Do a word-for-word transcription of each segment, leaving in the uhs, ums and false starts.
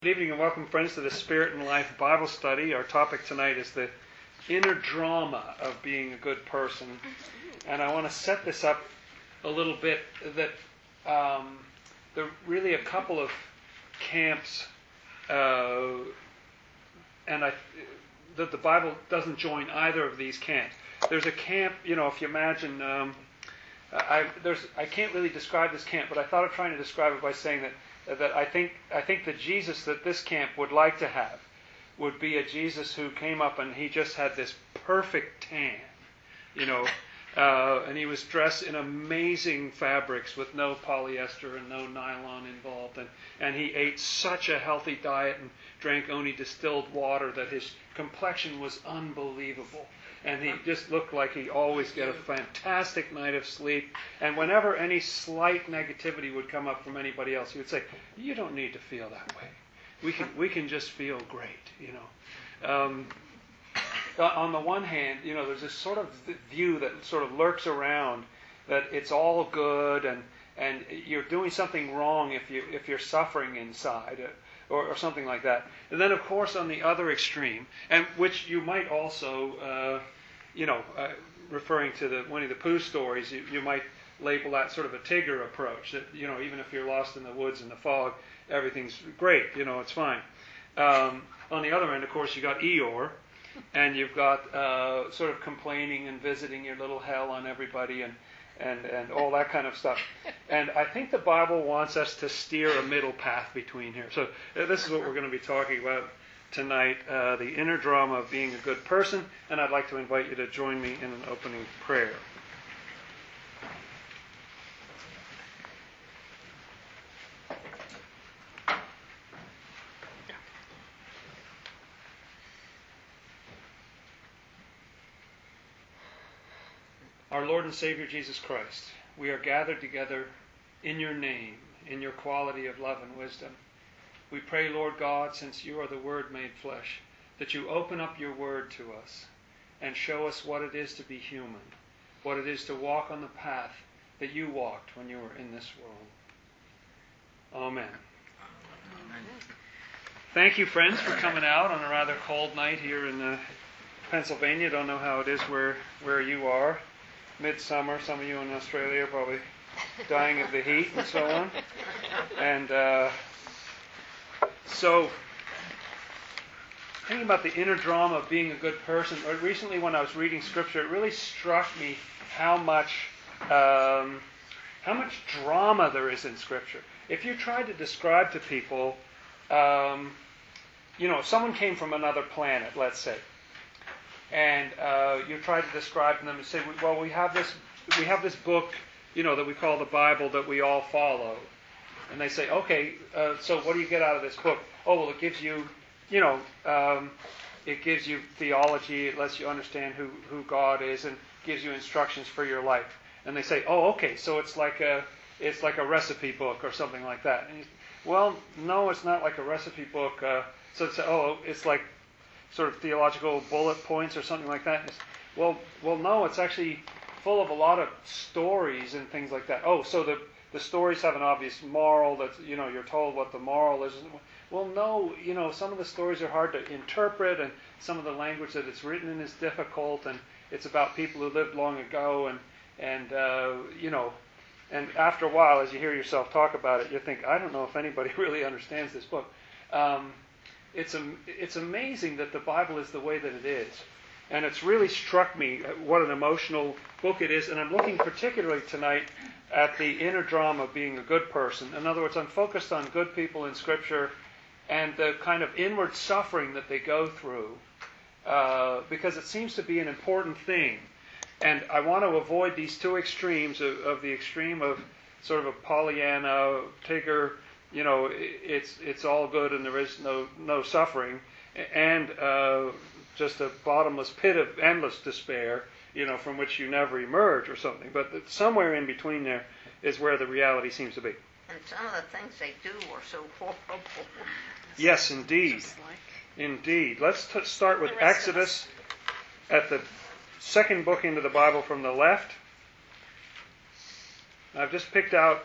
Good evening and welcome, friends, to the Spirit and Life Bible Study. Our topic tonight is the inner drama of being a good person. And I want to set this up a little bit that um, there are really a couple of camps uh, and I, that the Bible doesn't join either of these camps. There's a camp, you know, if you imagine, um, I, there's, I can't really describe this camp, but I thought of trying to describe it by saying that that I think I think the Jesus that this camp would like to have would be a Jesus who came up and he just had this perfect tan, you know, uh, and he was dressed in amazing fabrics with no polyester and no nylon involved, and, and he ate such a healthy diet and drank only distilled water that his complexion was unbelievable. And he just looked like he always get a fantastic night of sleep. And whenever any slight negativity would come up from anybody else, he would say, "You don't need to feel that way. We can we can just feel great." You know. Um, on the one hand, you know, there's this sort of view that sort of lurks around that it's all good and and you're doing something wrong if you if you're suffering inside. Or, or something like that. And then, of course, on the other extreme, and which you might also, uh, you know, uh, referring to the Winnie the Pooh stories, you, you might label that sort of a Tigger approach. That, you know, even if you're lost in the woods in the fog, everything's great. You know, it's fine. Um, on the other end, of course, you got Eeyore, and you've got uh, sort of complaining and visiting your little hell on everybody, and. And, and all that kind of stuff. And I think the Bible wants us to steer a middle path between here. So uh, this is what we're going to be talking about tonight, uh, the inner drama of being a good person. And I'd like to invite you to join me in an opening prayer. Our Lord and Savior Jesus Christ, we are gathered together in your name, in your quality of love and wisdom. We pray, Lord God, since you are the Word made flesh, that you open up your Word to us and show us what it is to be human, what it is to walk on the path that you walked when you were in this world. Amen. Amen. Thank you, friends, for coming out on a rather cold night here in uh, Pennsylvania. Don't know how it is where, where you are. Midsummer, some of you in Australia are probably dying of the heat and so on. And uh, so, thinking about the inner drama of being a good person, or recently when I was reading Scripture, it really struck me how much um, how much drama there is in Scripture. If you tried to describe to people, um, you know, if someone came from another planet, let's say, and uh, you try to describe to them and say, well, we have this we have this book, you know, that we call the Bible that we all follow. And they say, okay, uh, so what do you get out of this book? Oh, well, it gives you, you know, um, it gives you theology. It lets you understand who, who God is and gives you instructions for your life. And they say, oh, okay, so it's like a it's like a recipe book or something like that. And you say, well, no, it's not like a recipe book. Uh, so it's oh, it's like sort of theological bullet points or something like that. Well, well, no, it's actually full of a lot of stories and things like that. Oh, so the the stories have an obvious moral that, you know, you're told what the moral is. Well, no, you know, some of the stories are hard to interpret, and some of the language that it's written in is difficult, and it's about people who lived long ago, and and uh, you know, and after a while, as you hear yourself talk about it, you think, I don't know if anybody really understands this book. Um, It's it's amazing that the Bible is the way that it is. And it's really struck me what an emotional book it is. And I'm looking particularly tonight at the inner drama of being a good person. In other words, I'm focused on good people in Scripture and the kind of inward suffering that they go through, uh, because it seems to be an important thing. And I want to avoid these two extremes of, of the extreme of sort of a Pollyanna, Tigger, you know, it's it's all good and there is no no suffering, and uh, just a bottomless pit of endless despair, you know, from which you never emerge or something. But somewhere in between there is where the reality seems to be. And some of the things they do are so horrible. Yes, indeed. Indeed. Let's t- start with Exodus at the second book into the Bible from the left. I've just picked out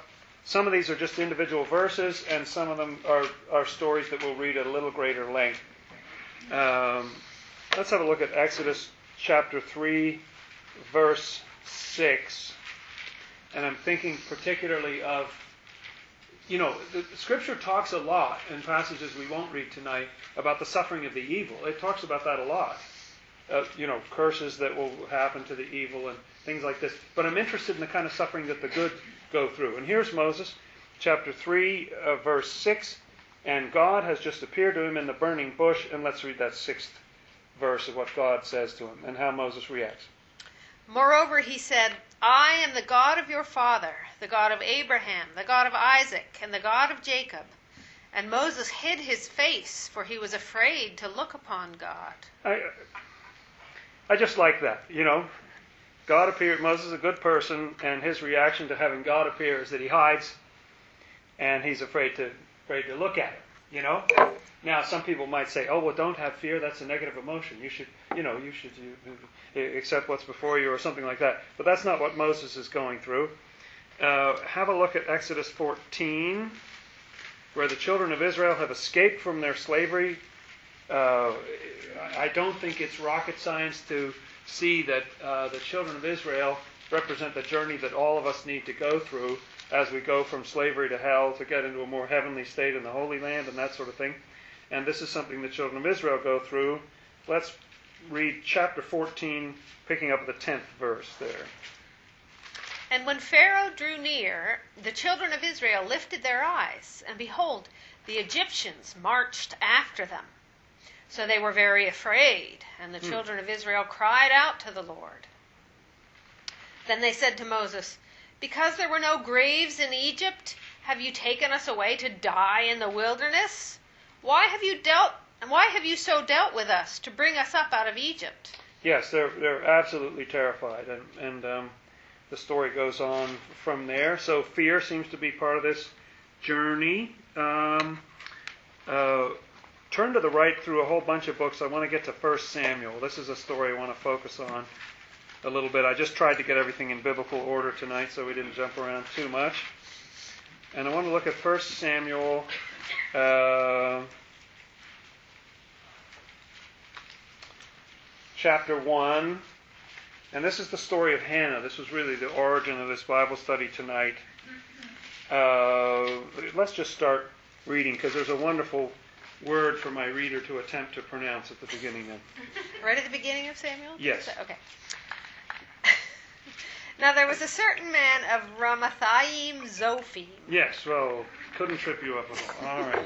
Some of these are just individual verses, and some of them are, are stories that we'll read at a little greater length. Um, let's have a look at Exodus chapter three, verse six. And I'm thinking particularly of, you know, the, the Scripture talks a lot in passages we won't read tonight about the suffering of the evil. It talks about that a lot. Uh, you know, curses that will happen to the evil and things like this. But I'm interested in the kind of suffering that the good go through. And here's Moses, chapter three, uh, verse six. And God has just appeared to him in the burning bush. And let's read that sixth verse of what God says to him and how Moses reacts. Moreover, he said, I am the God of your father, the God of Abraham, the God of Isaac, and the God of Jacob. And Moses hid his face, for he was afraid to look upon God. I, I just like that, you know. God appeared, Moses is a good person, and his reaction to having God appear is that he hides, and he's afraid to afraid to look at it, you know. Now, some people might say, oh, well, don't have fear, that's a negative emotion. You should, you know, you should you, accept what's before you or something like that. But that's not what Moses is going through. Uh, have a look at Exodus fourteen, where the children of Israel have escaped from their slavery. Uh, I don't think it's rocket science to see that uh, the children of Israel represent the journey that all of us need to go through as we go from slavery to hell to get into a more heavenly state in the Holy Land and that sort of thing. And this is something the children of Israel go through. Let's read chapter fourteen, picking up at the tenth verse there. And when Pharaoh drew near, the children of Israel lifted their eyes, and behold, the Egyptians marched after them. So they were very afraid, and the children of Israel cried out to the Lord. Then they said to Moses, Because there were no graves in Egypt, have you taken us away to die in the wilderness? Why have you dealt why have you so dealt with us to bring us up out of Egypt? Yes, they're they're absolutely terrified, and and um, the story goes on from there. So fear seems to be part of this journey. Um, uh, turn to the right through a whole bunch of books. I want to get to First Samuel. This is a story I want to focus on a little bit. I just tried to get everything in biblical order tonight, so we didn't jump around too much. And I want to look at First Samuel. Uh, chapter one. And this is the story of Hannah. This was really the origin of this Bible study tonight. Uh, let's just start reading, because there's a wonderful word for my reader to attempt to pronounce at the beginning then. Right at the beginning of Samuel? Yes. Okay. Now there was a certain man of Ramathaim Zophim. Yes, well, couldn't trip you up at all. All right.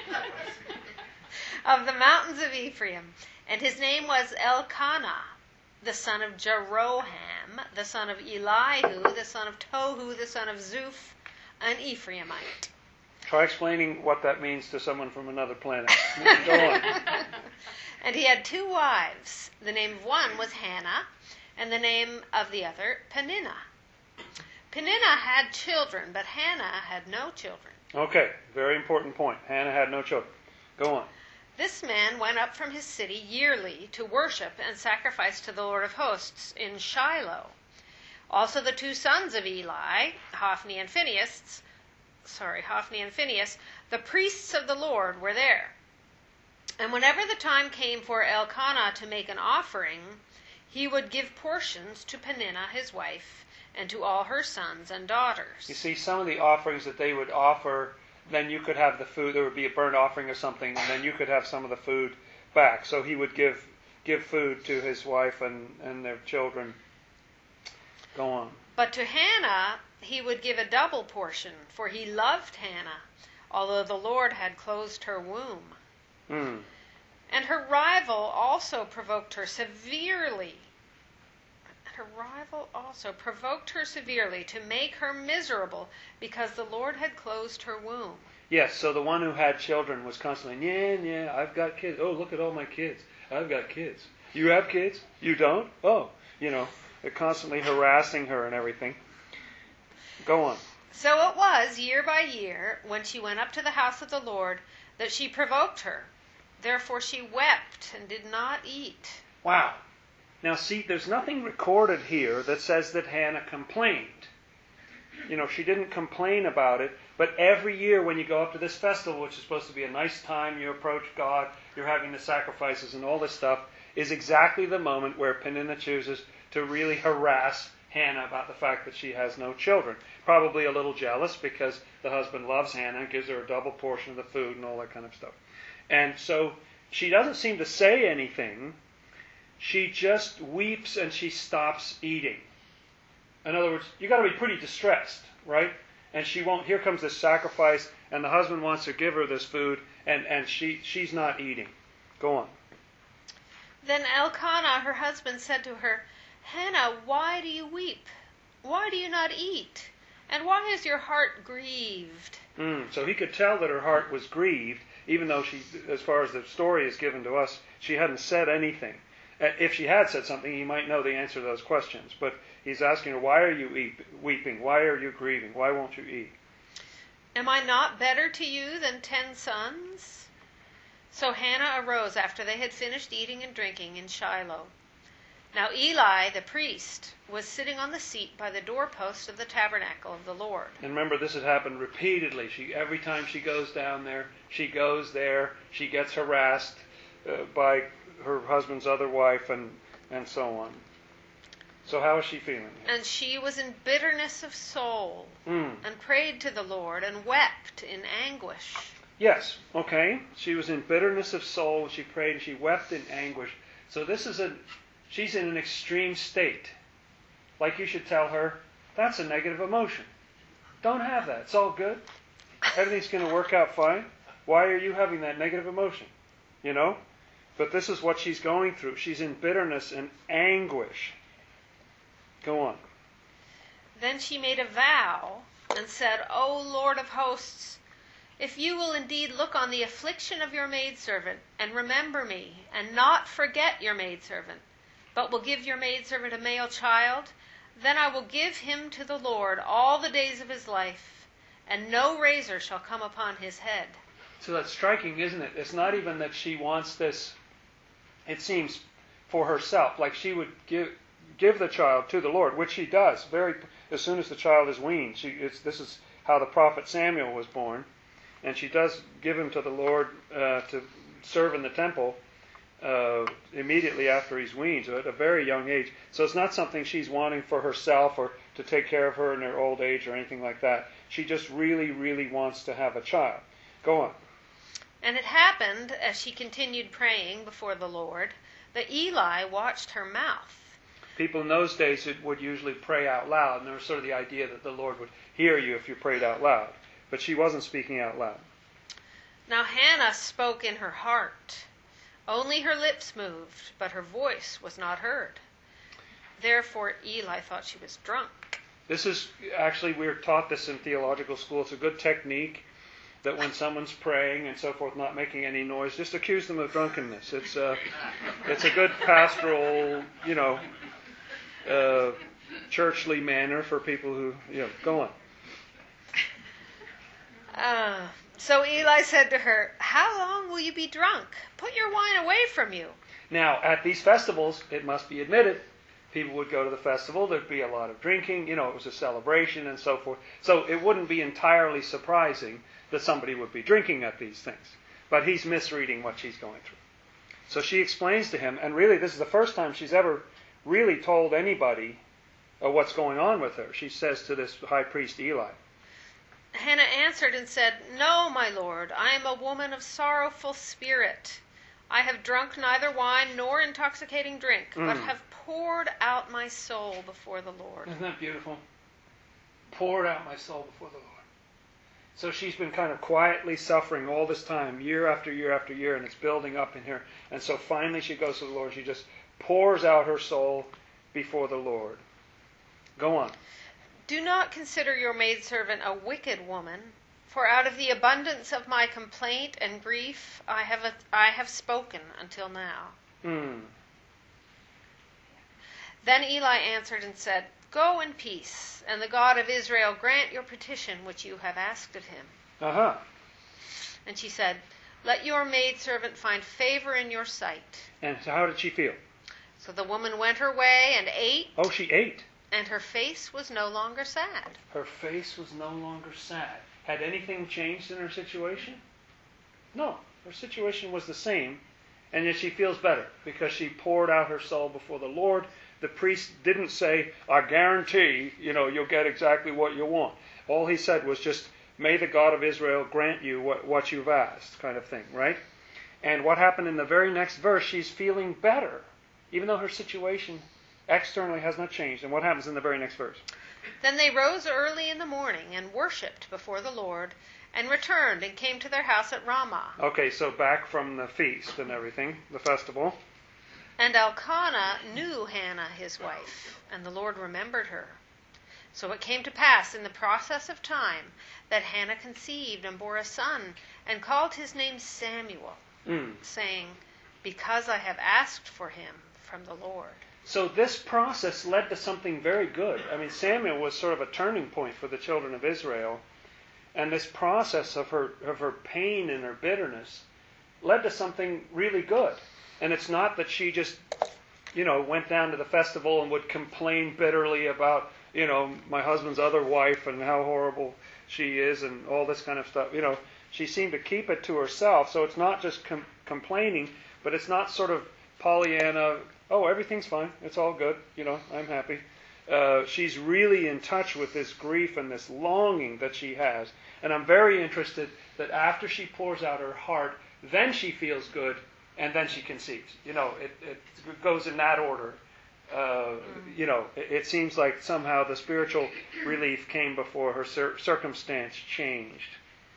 Of the mountains of Ephraim, and his name was Elkanah, the son of Jeroham, the son of Elihu, the son of Tohu, the son of Zuph, an Ephraimite. Try explaining what that means to someone from another planet. Go on. And he had two wives. The name of one was Hannah, and the name of the other Peninnah. Peninnah had children, but Hannah had no children. Okay, very important point. Hannah had no children. Go on. This man went up from his city yearly to worship and sacrifice to the Lord of hosts in Shiloh. Also the two sons of Eli, Hophni and Phinehas, sorry, Hophni and Phinehas, the priests of the Lord, were there. And whenever the time came for Elkanah to make an offering, he would give portions to Peninnah his wife, and to all her sons and daughters. You see, some of the offerings that they would offer, then you could have the food, there would be a burnt offering or something, and then you could have some of the food back. So he would give give food to his wife and, and their children. Go on. But to Hannah he would give a double portion, for he loved Hannah, although the Lord had closed her womb. Mm. And her rival also provoked her severely. Her rival also provoked her severely to make her miserable, because the Lord had closed her womb. Yes, so the one who had children was constantly, yeah, yeah, I've got kids. Oh, look at all my kids. I've got kids. You have kids? You don't? Oh, you know, they're constantly harassing her and everything. Go on. So it was, year by year, when she went up to the house of the Lord, that she provoked her. Therefore she wept and did not eat. Wow. Now see, there's nothing recorded here that says that Hannah complained. you know, she didn't complain about it. But every year when you go up to this festival, which is supposed to be a nice time, you approach God, you're having the sacrifices and all this stuff, is exactly the moment where Peninnah chooses to really harass Hannah about the fact that she has no children. Probably a little jealous because the husband loves Hannah and gives her a double portion of the food and all that kind of stuff. And so she doesn't seem to say anything. She just weeps and she stops eating. In other words, you've got to be pretty distressed, right? And she won't, here comes this sacrifice, and the husband wants to give her this food, and, and she she's not eating. Go on. Then Elkanah, her husband, said to her, Hannah, why do you weep? Why do you not eat? And why is your heart grieved? Mm, so he could tell that her heart was grieved, even though she, as far as the story is given to us, she hadn't said anything. If she had said something, he might know the answer to those questions. But he's asking her, why are you weep, weeping? Why are you grieving? Why won't you eat? Am I not better to you than ten sons? So Hannah arose after they had finished eating and drinking in Shiloh. Now Eli, the priest, was sitting on the seat by the doorpost of the tabernacle of the Lord. And remember, this has happened repeatedly. She, every time she goes down there, she goes there, she gets harassed uh, by her husband's other wife, and, and so on. So how is she feeling? And she was in bitterness of soul, mm. and prayed to the Lord, and wept in anguish. Yes, okay. She was in bitterness of soul, she prayed, and she wept in anguish. So this is a, she's in an extreme state. Like you should tell her, that's a negative emotion. Don't have that. It's all good. Everything's going to work out fine. Why are you having that negative emotion? You know? But this is what she's going through. She's in bitterness and anguish. Go on. Then she made a vow and said, O Lord of hosts, if you will indeed look on the affliction of your maidservant, and remember me, and not forget your maidservant, but will give your maidservant a male child, then I will give him to the Lord all the days of his life, and no razor shall come upon his head. So that's striking, isn't it? It's not even that she wants this, it seems, for herself. Like she would give give the child to the Lord, which she does. Very as soon as the child is weaned. She, it's, this is how the prophet Samuel was born. And she does give him to the Lord uh, to serve in the temple uh, immediately after he's weaned, so at a very young age. So it's not something she's wanting for herself or to take care of her in her old age or anything like that. She just really, really wants to have a child. Go on. And it happened, as she continued praying before the Lord, that Eli watched her mouth. People in those days would usually pray out loud, and there was sort of the idea that the Lord would hear you if you prayed out loud. But she wasn't speaking out loud. Now Hannah spoke in her heart. Only her lips moved, but her voice was not heard. Therefore Eli thought she was drunk. This is, actually, we're taught this in theological school. It's a good technique that when someone's praying and so forth, not making any noise, just accuse them of drunkenness. It's a, it's a good pastoral, you know, uh, churchly manner for people who, you know, go on. Uh, so Eli said to her, How long will you be drunk? Put your wine away from you. Now, at these festivals, it must be admitted, people would go to the festival, there'd be a lot of drinking, you know, it was a celebration and so forth. So it wouldn't be entirely surprising that somebody would be drinking at these things. But he's misreading what she's going through. So she explains to him, and really this is the first time she's ever really told anybody uh, what's going on with her. She says to this high priest Eli, Hannah answered and said, No, my lord, I am a woman of sorrowful spirit. I have drunk neither wine nor intoxicating drink, mm. but have poured out my soul before the Lord. Isn't that beautiful? Poured out my soul before the Lord. So she's been kind of quietly suffering all this time, year after year after year, and it's building up in her. And so finally she goes to the Lord. She just pours out her soul before the Lord. Go on. Do not consider your maidservant a wicked woman, for out of the abundance of my complaint and grief I have a, I have spoken until now. Hmm. Then Eli answered and said, Go in peace, and the God of Israel grant your petition which you have asked of him. Uh-huh. And she said, Let your maidservant find favor in your sight. And so how did she feel? So the woman went her way and ate. Oh, she ate. and her face was no longer sad. Her face was no longer sad. Had anything changed in her situation? No. Her situation was the same, and yet she feels better because she poured out her soul before the Lord. The priest didn't say, I guarantee, you know, you'll get exactly what you want. All he said was just, may the God of Israel grant you what, what you've asked, kind of thing, right? And what happened in the very next verse, she's feeling better, even though her situation externally has not changed. And what happens in the very next verse? Then they rose early in the morning and worshipped before the Lord, and returned and came to their house at Ramah. Okay, so back from the feast and everything, the festival. And Elkanah knew Hannah his wife, and the Lord remembered her. So it came to pass in the process of time that Hannah conceived and bore a son, and called his name Samuel, Mm. saying, because I have asked for him from the Lord. So this process led to something very good. I mean, Samuel was sort of a turning point for the children of Israel. And this process of her of her pain and her bitterness led to something really good. And it's not that she just, you know, went down to the festival and would complain bitterly about, you know, my husband's other wife and how horrible she is and all this kind of stuff. You know, she seemed to keep it to herself. So it's not just com- complaining, but it's not sort of Pollyanna, oh, everything's fine, it's all good, you know, I'm happy. Uh, she's really in touch with this grief and this longing that she has. And I'm very interested that after she pours out her heart, then she feels good, and then she conceives. You know, it, it goes in that order. Uh, you know, it, it seems like somehow the spiritual relief came before her cir- circumstance changed.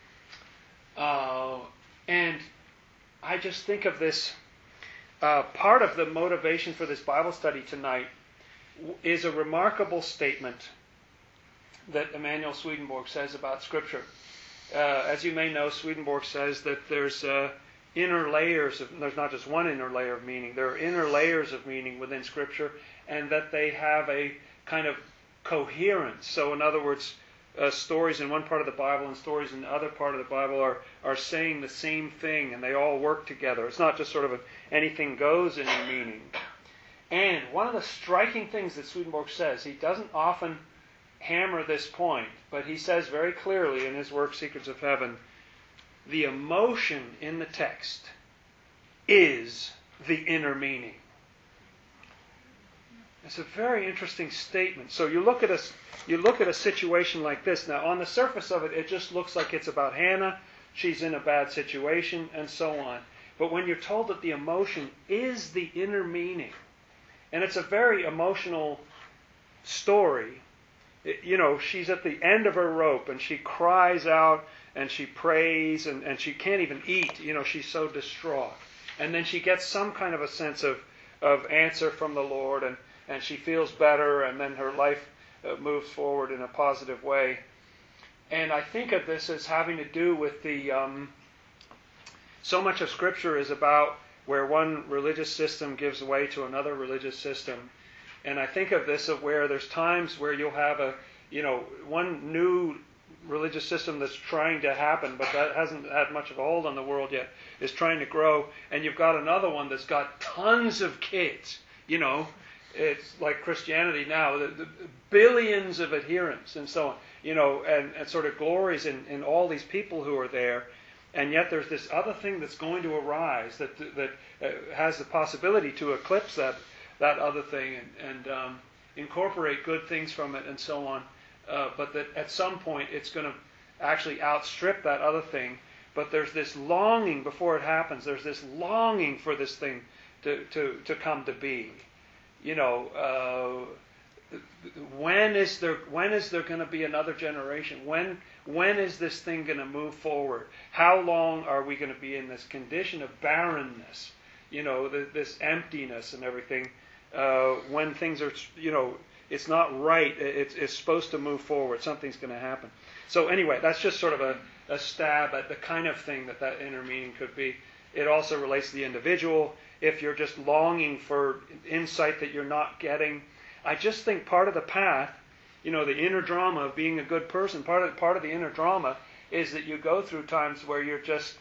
Uh, and I just think of this, uh, part of the motivation for this Bible study tonight is a remarkable statement that Emanuel Swedenborg says about Scripture. Uh, as you may know, Swedenborg says that there's uh, inner layers of, there's not just one inner layer of meaning, there are inner layers of meaning within Scripture, and that they have a kind of coherence. So in other words, uh, stories in one part of the Bible and stories in the other part of the Bible are, are saying the same thing, and they all work together. It's not just sort of a, anything goes in the meaning. And one of the striking things that Swedenborg says, he doesn't often hammer this point, but he says very clearly in his work, Secrets of Heaven, the emotion in the text is the inner meaning. It's a very interesting statement. So you look at a, you look at a situation like this. Now, on the surface of it, it just looks like it's about Hannah. She's in a bad situation, and so on. But when you're told that the emotion is the inner meaning, and it's a very emotional story. It, you know, she's at the end of her rope, and she cries out, and she prays, and, and she can't even eat. You know, she's so distraught. And then she gets some kind of a sense of, of answer from the Lord, and, and she feels better, and then her life uh, moves forward in a positive way. And I think of this as having to do with the... Um, so much of Scripture is about where one religious system gives way to another religious system. And I think of this of where there's times where you'll have a, you know, one new religious system that's trying to happen, but that hasn't had much of a hold on the world yet, is trying to grow. And you've got another one that's got tons of kids, you know. It's like Christianity now, the, the billions of adherents and so on, you know, and, and sort of glories in, in all these people who are there. And yet there's this other thing that's going to arise that that uh, has the possibility to eclipse that that other thing and, and um, incorporate good things from it and so on. Uh, but that at some point it's going to actually outstrip that other thing. But there's this longing before it happens. There's this longing for this thing to, to, to come to be. You know, uh, when is there when is there going to be another generation? When when is this thing going to move forward? How long are we going to be in this condition of barrenness? You know, the, this emptiness and everything. Uh, when things are, you know, it's not right. It's, it's supposed to move forward. Something's going to happen. So anyway, that's just sort of a, a stab at the kind of thing that that inner meaning could be. It also relates to the individual. If you're just longing for insight that you're not getting, I just think part of the path, you know, the inner drama of being a good person, part of part of the inner drama is that you go through times where you're just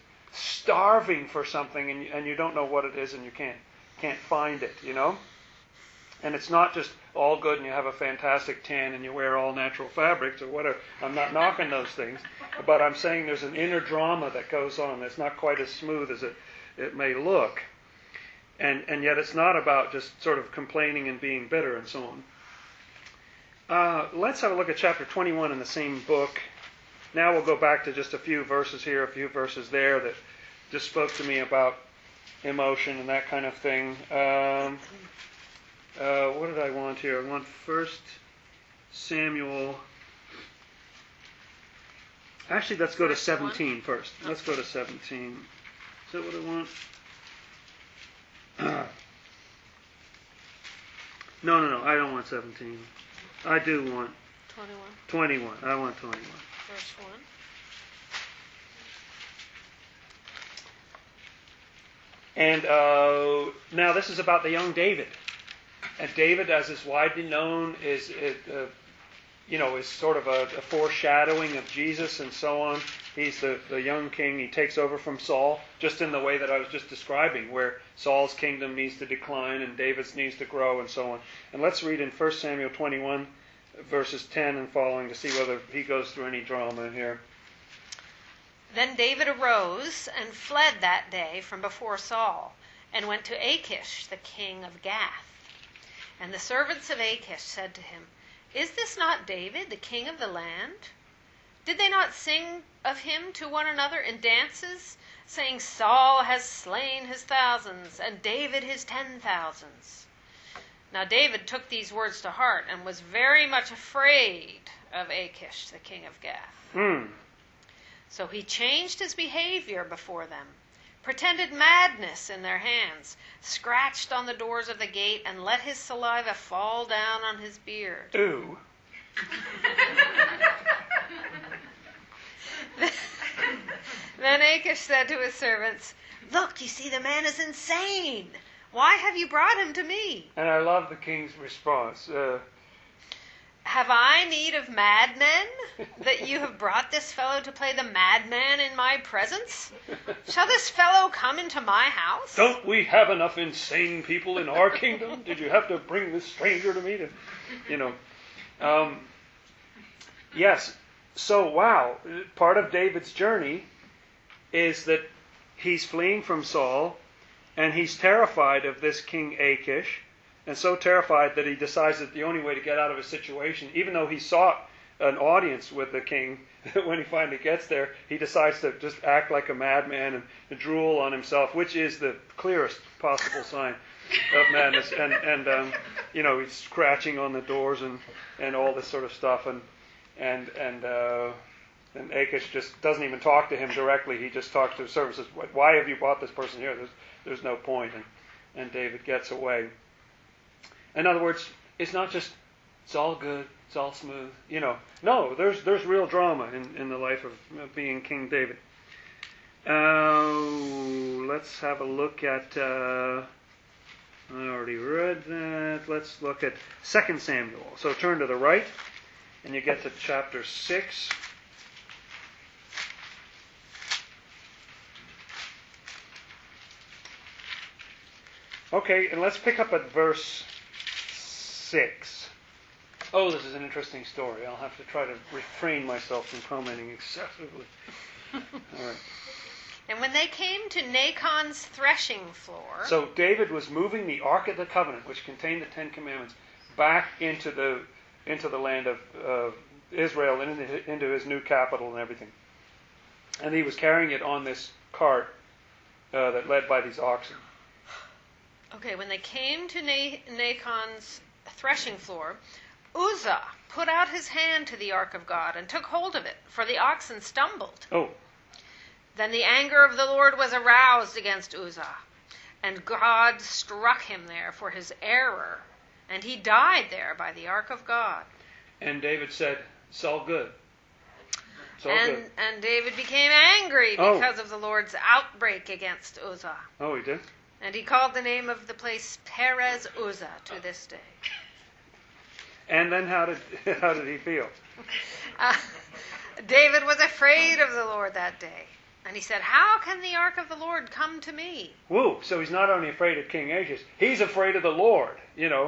starving for something and you, and you don't know what it is and you can't can't find it, you know. And it's not just all good and you have a fantastic tan and you wear all natural fabrics or whatever. I'm not knocking those things, but I'm saying there's an inner drama that goes on that's not quite as smooth as it, it may look. And, and yet it's not about just sort of complaining and being bitter and so on. Uh, let's have a look at chapter twenty-one in the same book. Now we'll go back to just a few verses here, a few verses there that just spoke to me about emotion and that kind of thing. Um, uh, what did I want here? I want First Samuel. Actually, let's go to seventeen first. Let's go to seventeen. Is that what I want? No, no, no. I don't want seventeen. I do want twenty-one. twenty-one. I want twenty-one. Verse one. And uh, now this is about the young David. And David, as is widely known, is, is uh, you know, is sort of a, a foreshadowing of Jesus and so on. He's the, the young king. He takes over from Saul, just in the way that I was just describing, where Saul's kingdom needs to decline and David's needs to grow and so on. And let's read in First Samuel twenty-one, verses ten and following to see whether he goes through any drama here. Then David arose and fled that day from before Saul, and went to Achish, the king of Gath. And the servants of Achish said to him, "Is this not David, the king of the land? Did they not sing of him to one another in dances, saying, Saul has slain his thousands, and David his ten thousands? Now David took these words to heart, and was very much afraid of Achish, the king of Gath. Hmm. So he changed his behavior before them, pretended madness in their hands, scratched on the doors of the gate, and let his saliva fall down on his beard. Ooh. Then Achish said to his servants, "Look, you see, the man is insane. Why have you brought him to me?" And I love the king's response. Uh, "Have I need of madmen, that you have brought this fellow to play the madman in my presence? Shall this fellow come into my house?" Don't we have enough insane people in our kingdom? Did you have to bring this stranger to me to, you know? Um, yes. So, wow. Part of David's journey is that he's fleeing from Saul, and he's terrified of this King Achish, and so terrified that he decides that the only way to get out of his situation, even though he sought an audience with the king, when he finally gets there, he decides to just act like a madman and, and drool on himself, which is the clearest possible sign of madness. And, and um, you know, he's scratching on the doors and, and all this sort of stuff. And and and uh, and Achish just doesn't even talk to him directly. He just talks to his servants. Says, "Why have you brought this person here? There's there's no point." And and David gets away. In other words, it's not just, it's all good, it's all smooth, you know. No, there's there's real drama in, in the life of being King David. Uh, let's have a look at, uh, I already read that. Let's look at Second Samuel. So turn to the right, and you get to chapter six. Okay, and let's pick up at verse six. Oh, this is an interesting story. I'll have to try to refrain myself from commenting excessively. All right. And when they came to Nachon's threshing floor... So David was moving the Ark of the Covenant, which contained the Ten Commandments, back into the into the land of uh, Israel and into, into his new capital and everything. And he was carrying it on this cart uh, that led by these oxen. Okay, when they came to Na- Nachon's threshing floor, Uzzah put out his hand to the ark of God and took hold of it, for the oxen stumbled. Oh. Then the anger of the Lord was aroused against Uzzah, and God struck him there for his error, and he died there by the ark of God. And David said, "It's all good. It's all and, good." And David became angry because oh. of the Lord's outbreak against Uzzah. Oh, he did? And he called the name of the place Perez Uzzah to this day. And then how did how did he feel? Uh, David was afraid of the Lord that day. And he said, "How can the ark of the Lord come to me?" Woo! So he's not only afraid of King Achish, he's afraid of the Lord. You know,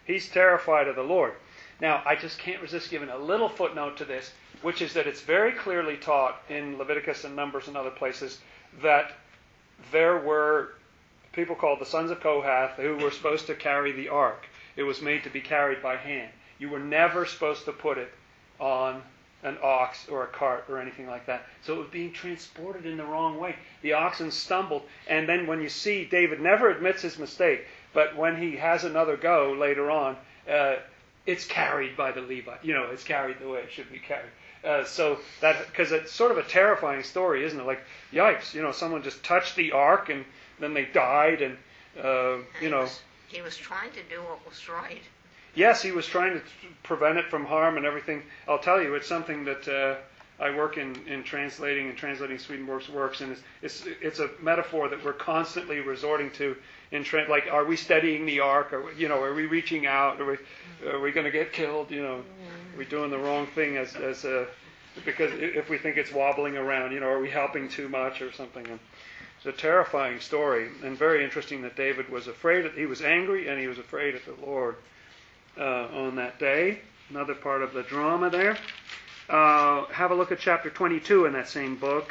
He's terrified of the Lord. Now, I just can't resist giving a little footnote to this, which is that it's very clearly taught in Leviticus and Numbers and other places that there were people called the sons of Kohath who were supposed to carry the ark. It was made to be carried by hand. You were never supposed to put it on an ox or a cart or anything like that. So it was being transported in the wrong way. The oxen stumbled, and then when you see David never admits his mistake, but when he has another go later on, uh, it's carried by the Levite. You know, it's carried the way it should be carried. Uh, so that, because it's sort of a terrifying story, isn't it? Like, yikes, you know, someone just touched the ark and then they died, and uh, you know. He was trying to do what was right. Yes, he was trying to prevent it from harm and everything. I'll tell you, it's something that uh, I work in, in translating and translating Swedenborg's works, and it's, it's it's a metaphor that we're constantly resorting to. In tra- like, are we studying the ark? Are we, you know, are we reaching out? Are we are we going to get killed? You know, are we doing the wrong thing as as a because if we think it's wobbling around, you know, are we helping too much or something? And it's a terrifying story, and very interesting that David was afraid. Of, he was angry, and he was afraid of the Lord. Uh, on that day. Another part of the drama there. Uh, have a look at chapter twenty-two in that same book.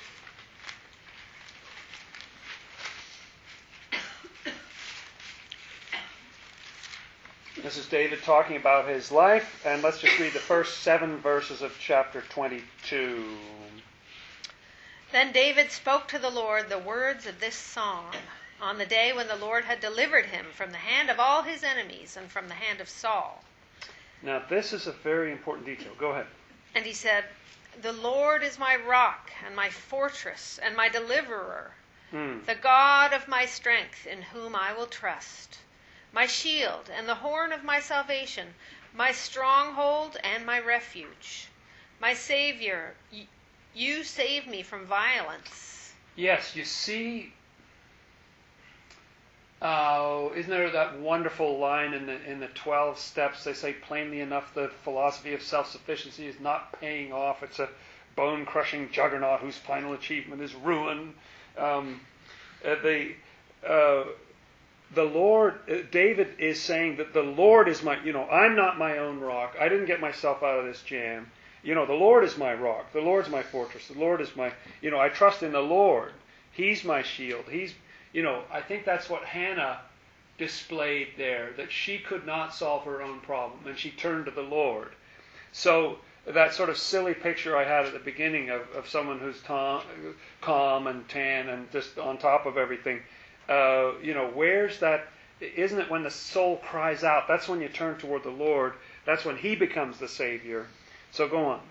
This is David talking about his life, and let's just read the first seven verses of chapter twenty-two. Then David spoke to the Lord the words of this song on the day when the Lord had delivered him from the hand of all his enemies and from the hand of Saul. Now, this is a very important detail. Go ahead. And he said, "The Lord is my rock and my fortress and my deliverer, Mm. the God of my strength in whom I will trust, my shield and the horn of my salvation, my stronghold and my refuge, my Savior, y- you save me from violence." Yes, you see, uh, isn't there that wonderful line in the in the twelve steps? They say plainly enough, the philosophy of self-sufficiency is not paying off. It's a bone-crushing juggernaut whose final achievement is ruin. Um, uh, the uh, the Lord, uh, David is saying that the Lord is my, you know, I'm not my own rock. I didn't get myself out of this jam. You know, the Lord is my rock. The Lord's my fortress. The Lord is my, you know, I trust in the Lord. He's my shield. He's, you know, I think that's what Hannah displayed there, that she could not solve her own problem, and she turned to the Lord. So that sort of silly picture I had at the beginning of, of someone who's tom, calm and tan and just on top of everything, uh, you know, where's that? Isn't it when the soul cries out? That's when you turn toward the Lord. That's when He becomes the Savior. So go on.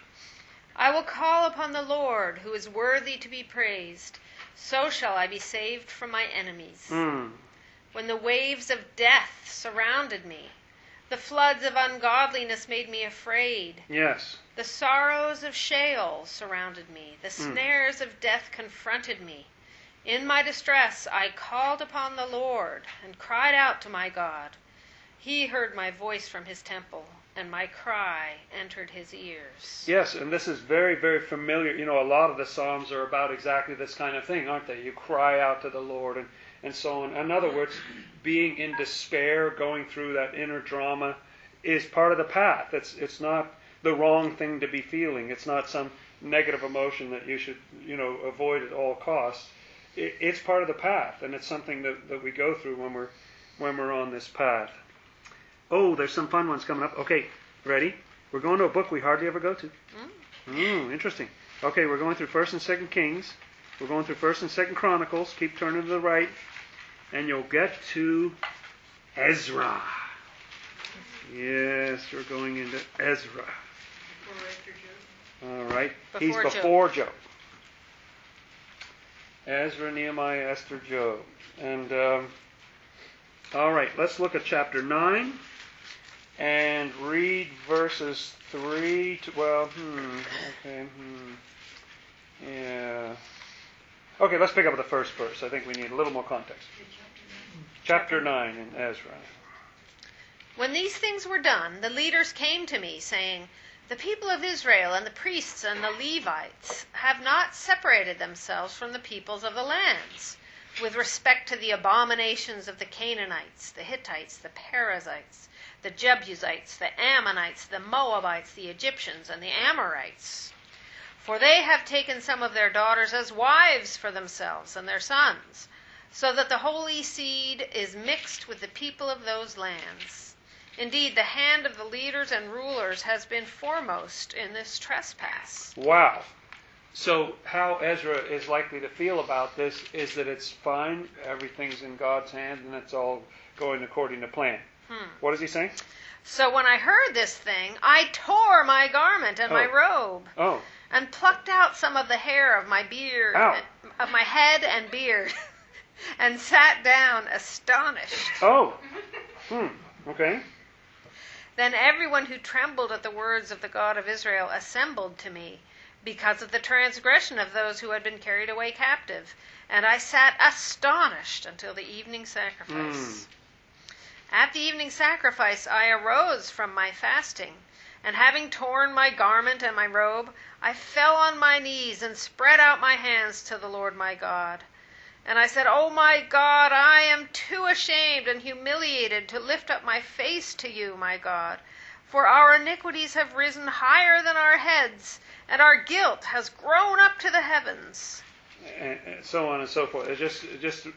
"I will call upon the Lord, who is worthy to be praised. So shall I be saved from my enemies. Mm. When the waves of death surrounded me, the floods of ungodliness made me afraid. Yes. The sorrows of Sheol surrounded me. The Mm. snares of death confronted me. In my distress I called upon the Lord and cried out to my God. He heard my voice from His temple, and my cry entered His ears." Yes, and this is very, very familiar. You know, a lot of the Psalms are about exactly this kind of thing, aren't they? You cry out to the Lord and, and so on. In other words, being in despair, going through that inner drama is part of the path. It's it's not the wrong thing to be feeling. It's not some negative emotion that you should, you know, avoid at all costs. It, it's part of the path, and it's something that, that we go through when we're when we're on this path. Oh, there's some fun ones coming up. Okay, ready? We're going to a book we hardly ever go to. Mm. Mm, interesting. Okay, we're going through First and Second Kings. We're going through First and Second Chronicles. Keep turning to the right, and you'll get to Ezra. Yes, we're going into Ezra. Before after Job. All right. Before He's Job. before Job. Ezra, Nehemiah, Esther, Job. And, um, all right, let's look at chapter nine and read verses three to, well, hmm, okay, hmm, yeah. Okay, let's pick up at the first verse. I think we need a little more context. Chapter nine in Ezra. When these things were done, the leaders came to me, saying, "The people of Israel and the priests and the Levites have not separated themselves from the peoples of the lands, with respect to the abominations of the Canaanites, the Hittites, the Perizzites, the Jebusites, the Ammonites, the Moabites, the Egyptians, and the Amorites. For they have taken some of their daughters as wives for themselves and their sons, so that the holy seed is mixed with the people of those lands. Indeed, the hand of the leaders and rulers has been foremost in this trespass. Wow. So how Ezra is likely to feel about this is that it's fine, everything's in God's hands, and it's all going according to plan. Hmm. What is he saying? So when I heard this thing, I tore my garment and Oh. my robe, Oh, and plucked out some of the hair of my beard, Ow. of my head and beard, and sat down astonished. oh, hmm, okay. Then everyone who trembled at the words of the God of Israel assembled to me, because of the transgression of those who had been carried away captive. And I sat astonished until the evening sacrifice. Mm. At the evening sacrifice I arose from my fasting, and having torn my garment and my robe, I fell on my knees and spread out my hands to the Lord my God. And I said, "O my God, I am too ashamed and humiliated to lift up my face to you, my God. For our iniquities have risen higher than our heads, and our guilt has grown up to the heavens." And, and so on and so forth. It's just, just,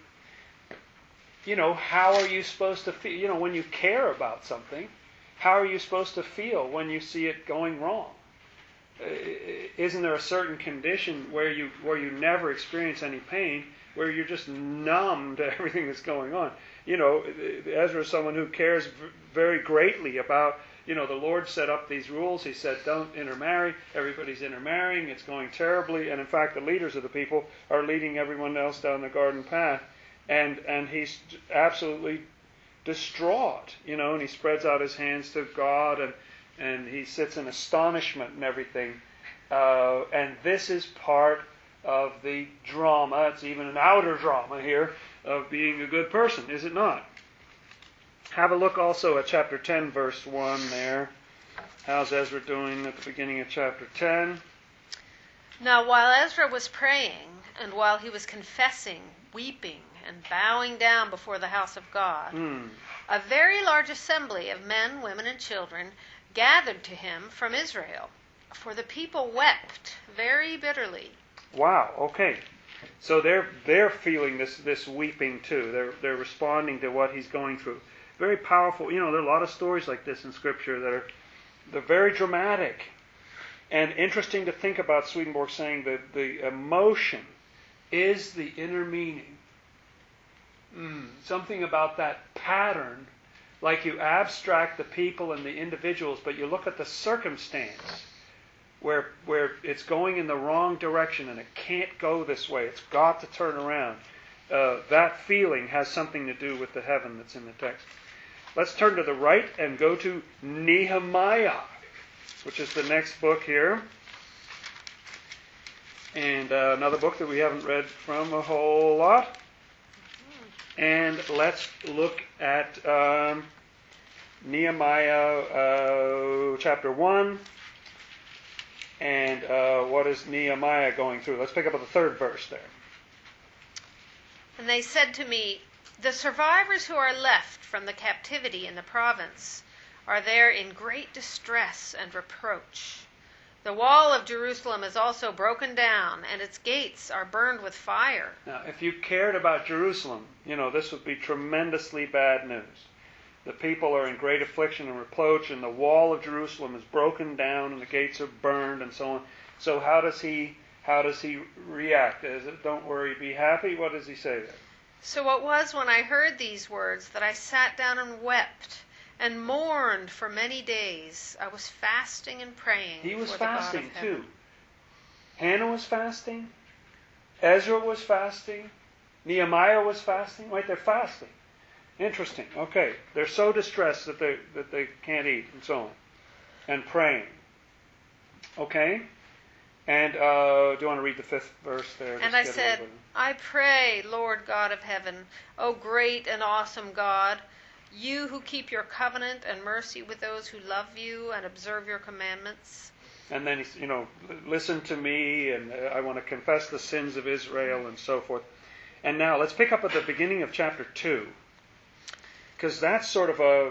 you know, how are you supposed to feel? You know, when you care about something, how are you supposed to feel when you see it going wrong? Uh, isn't there a certain condition where you where you never experience any pain, where you're just numb to everything that's going on? You know, Ezra is someone who cares very greatly about, you know, the Lord set up these rules. He said, don't intermarry. Everybody's intermarrying. It's going terribly. And in fact, the leaders of the people are leading everyone else down the garden path. And and he's absolutely distraught, you know, and he spreads out his hands to God, and, and he sits in astonishment and everything. Uh, and this is part of the drama. It's even an outer drama here of being a good person, is it not? Have a look also at chapter ten, verse one there. How's Ezra doing at the beginning of chapter ten? Now while Ezra was praying, and while he was confessing, weeping, and bowing down before the house of God, Hmm. a very large assembly of men, women, and children gathered to him from Israel, for the people wept very bitterly. Wow, okay. So they're they're feeling this this weeping too. They're they're responding to what he's going through. Very powerful. You know, there are a lot of stories like this in Scripture that are they're very dramatic and interesting to think about. Swedenborg saying that the emotion is the inner meaning. Mm, something about that pattern, like you abstract the people and the individuals, but you look at the circumstance where where it's going in the wrong direction and it can't go this way. It's got to turn around. Uh, that feeling has something to do with the heaven that's in the text. Let's turn to the right and go to Nehemiah, which is the next book here. And uh, another book that we haven't read from a whole lot. And let's look at um, Nehemiah uh, chapter one. And uh, what is Nehemiah going through? Let's pick up at the third verse there. And they said to me, "The survivors who are left from the captivity in the province are there in great distress and reproach. The wall of Jerusalem is also broken down, and its gates are burned with fire." Now, if you cared about Jerusalem, you know, this would be tremendously bad news. The people are in great affliction and reproach, and the wall of Jerusalem is broken down, and the gates are burned, and so on. So how does he how does he react? Is it, "Don't worry, be happy"? What does he say there? So it was when I heard these words that I sat down and wept and mourned for many days. I was fasting and praying. He was for the God of fasting heaven. too. Hannah was fasting. Ezra was fasting. Nehemiah was fasting. Right, they're fasting. Interesting. Okay, they're so distressed that they that they can't eat and so on, and praying. Okay, and uh, do you want to read the fifth verse there? And Just I get a said, little bit. "I pray, Lord God of heaven, O great and awesome God, you who keep your covenant and mercy with those who love you and observe your commandments." And then he's, you know, listen to me, and uh, I want to confess the sins of Israel and so forth. And now let's pick up at the beginning of chapter two. Because that's sort of a...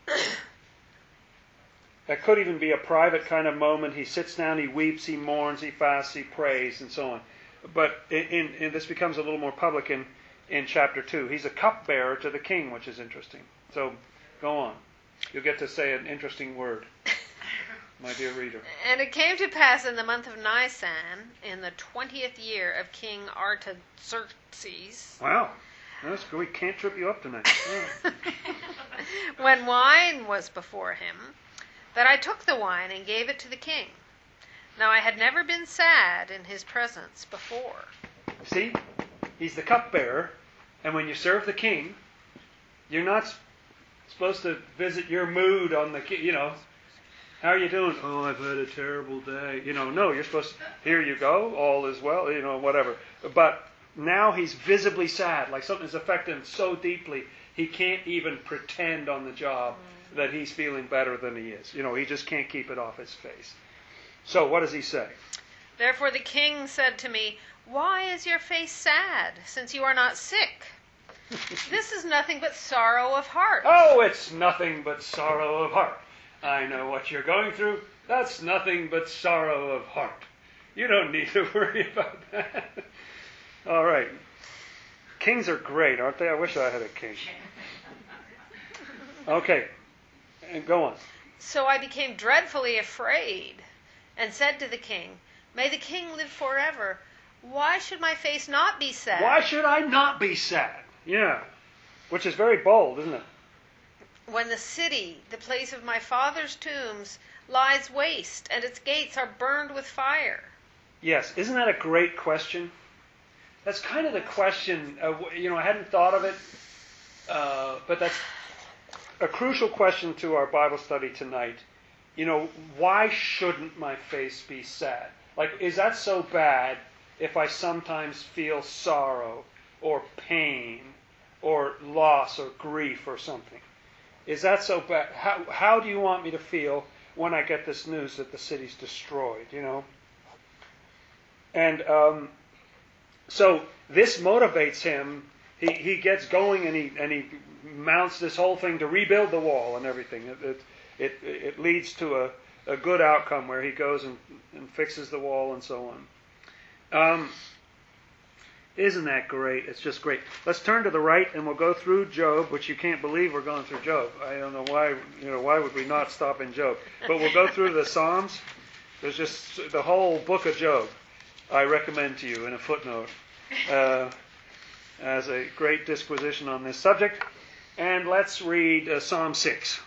That could even be a private kind of moment. He sits down, he weeps, he mourns, he fasts, he prays, and so on. But in, in, in this becomes a little more public in, in chapter two. He's a cupbearer to the king, which is interesting. So go on. You'll get to say an interesting word, my dear reader. And it came to pass in the month of Nisan, in the twentieth year of King Artaxerxes. Wow. That's good. We can't trip you up tonight. Yeah. When wine was before him, that I took the wine and gave it to the king. Now I had never been sad in his presence before. See? He's the cupbearer, and when you serve the king, you're not s- supposed to visit your mood on the, ki- you know, how are you doing? Oh, I've had a terrible day. You know, no, you're supposed to, here you go, all is well, you know, whatever. But now he's visibly sad, like something's affected him so deeply, he can't even pretend on the job that he's feeling better than he is. You know, he just can't keep it off his face. So what does he say? Therefore the king said to me, Why is your face sad, since you are not sick? This is nothing but sorrow of heart. Oh, it's nothing but sorrow of heart. I know what you're going through. That's nothing but sorrow of heart. You don't need to worry about that. All right. Kings are great, aren't they? I wish I had a king. Okay. And go on. So I became dreadfully afraid, and said to the king, May the king live forever. Why should my face not be sad? Why should I not be sad? Yeah. Which is very bold, isn't it? When the city, the place of my father's tombs, lies waste, and its gates are burned with fire. Yes. Isn't that a great question? That's kind of the question. Uh, you know, I hadn't thought of it, uh, but that's a crucial question to our Bible study tonight. You know, why shouldn't my face be sad? Like, is that so bad if I sometimes feel sorrow or pain or loss or grief or something? Is that so bad? How, how do you want me to feel when I get this news that the city's destroyed, you know? And um, so this motivates him. He he gets going and he and he mounts this whole thing to rebuild the wall and everything. It it it, it leads to a, a good outcome where he goes and, and fixes the wall and so on. Um, isn't that great? It's just great. Let's turn to the right and we'll go through Job, which you can't believe we're going through Job. I don't know why. You know, why would we not stop in Job? But we'll go through the Psalms. There's just the whole book of Job. I recommend to you in a footnote uh, as a great disquisition on this subject. And let's read uh, Psalm six,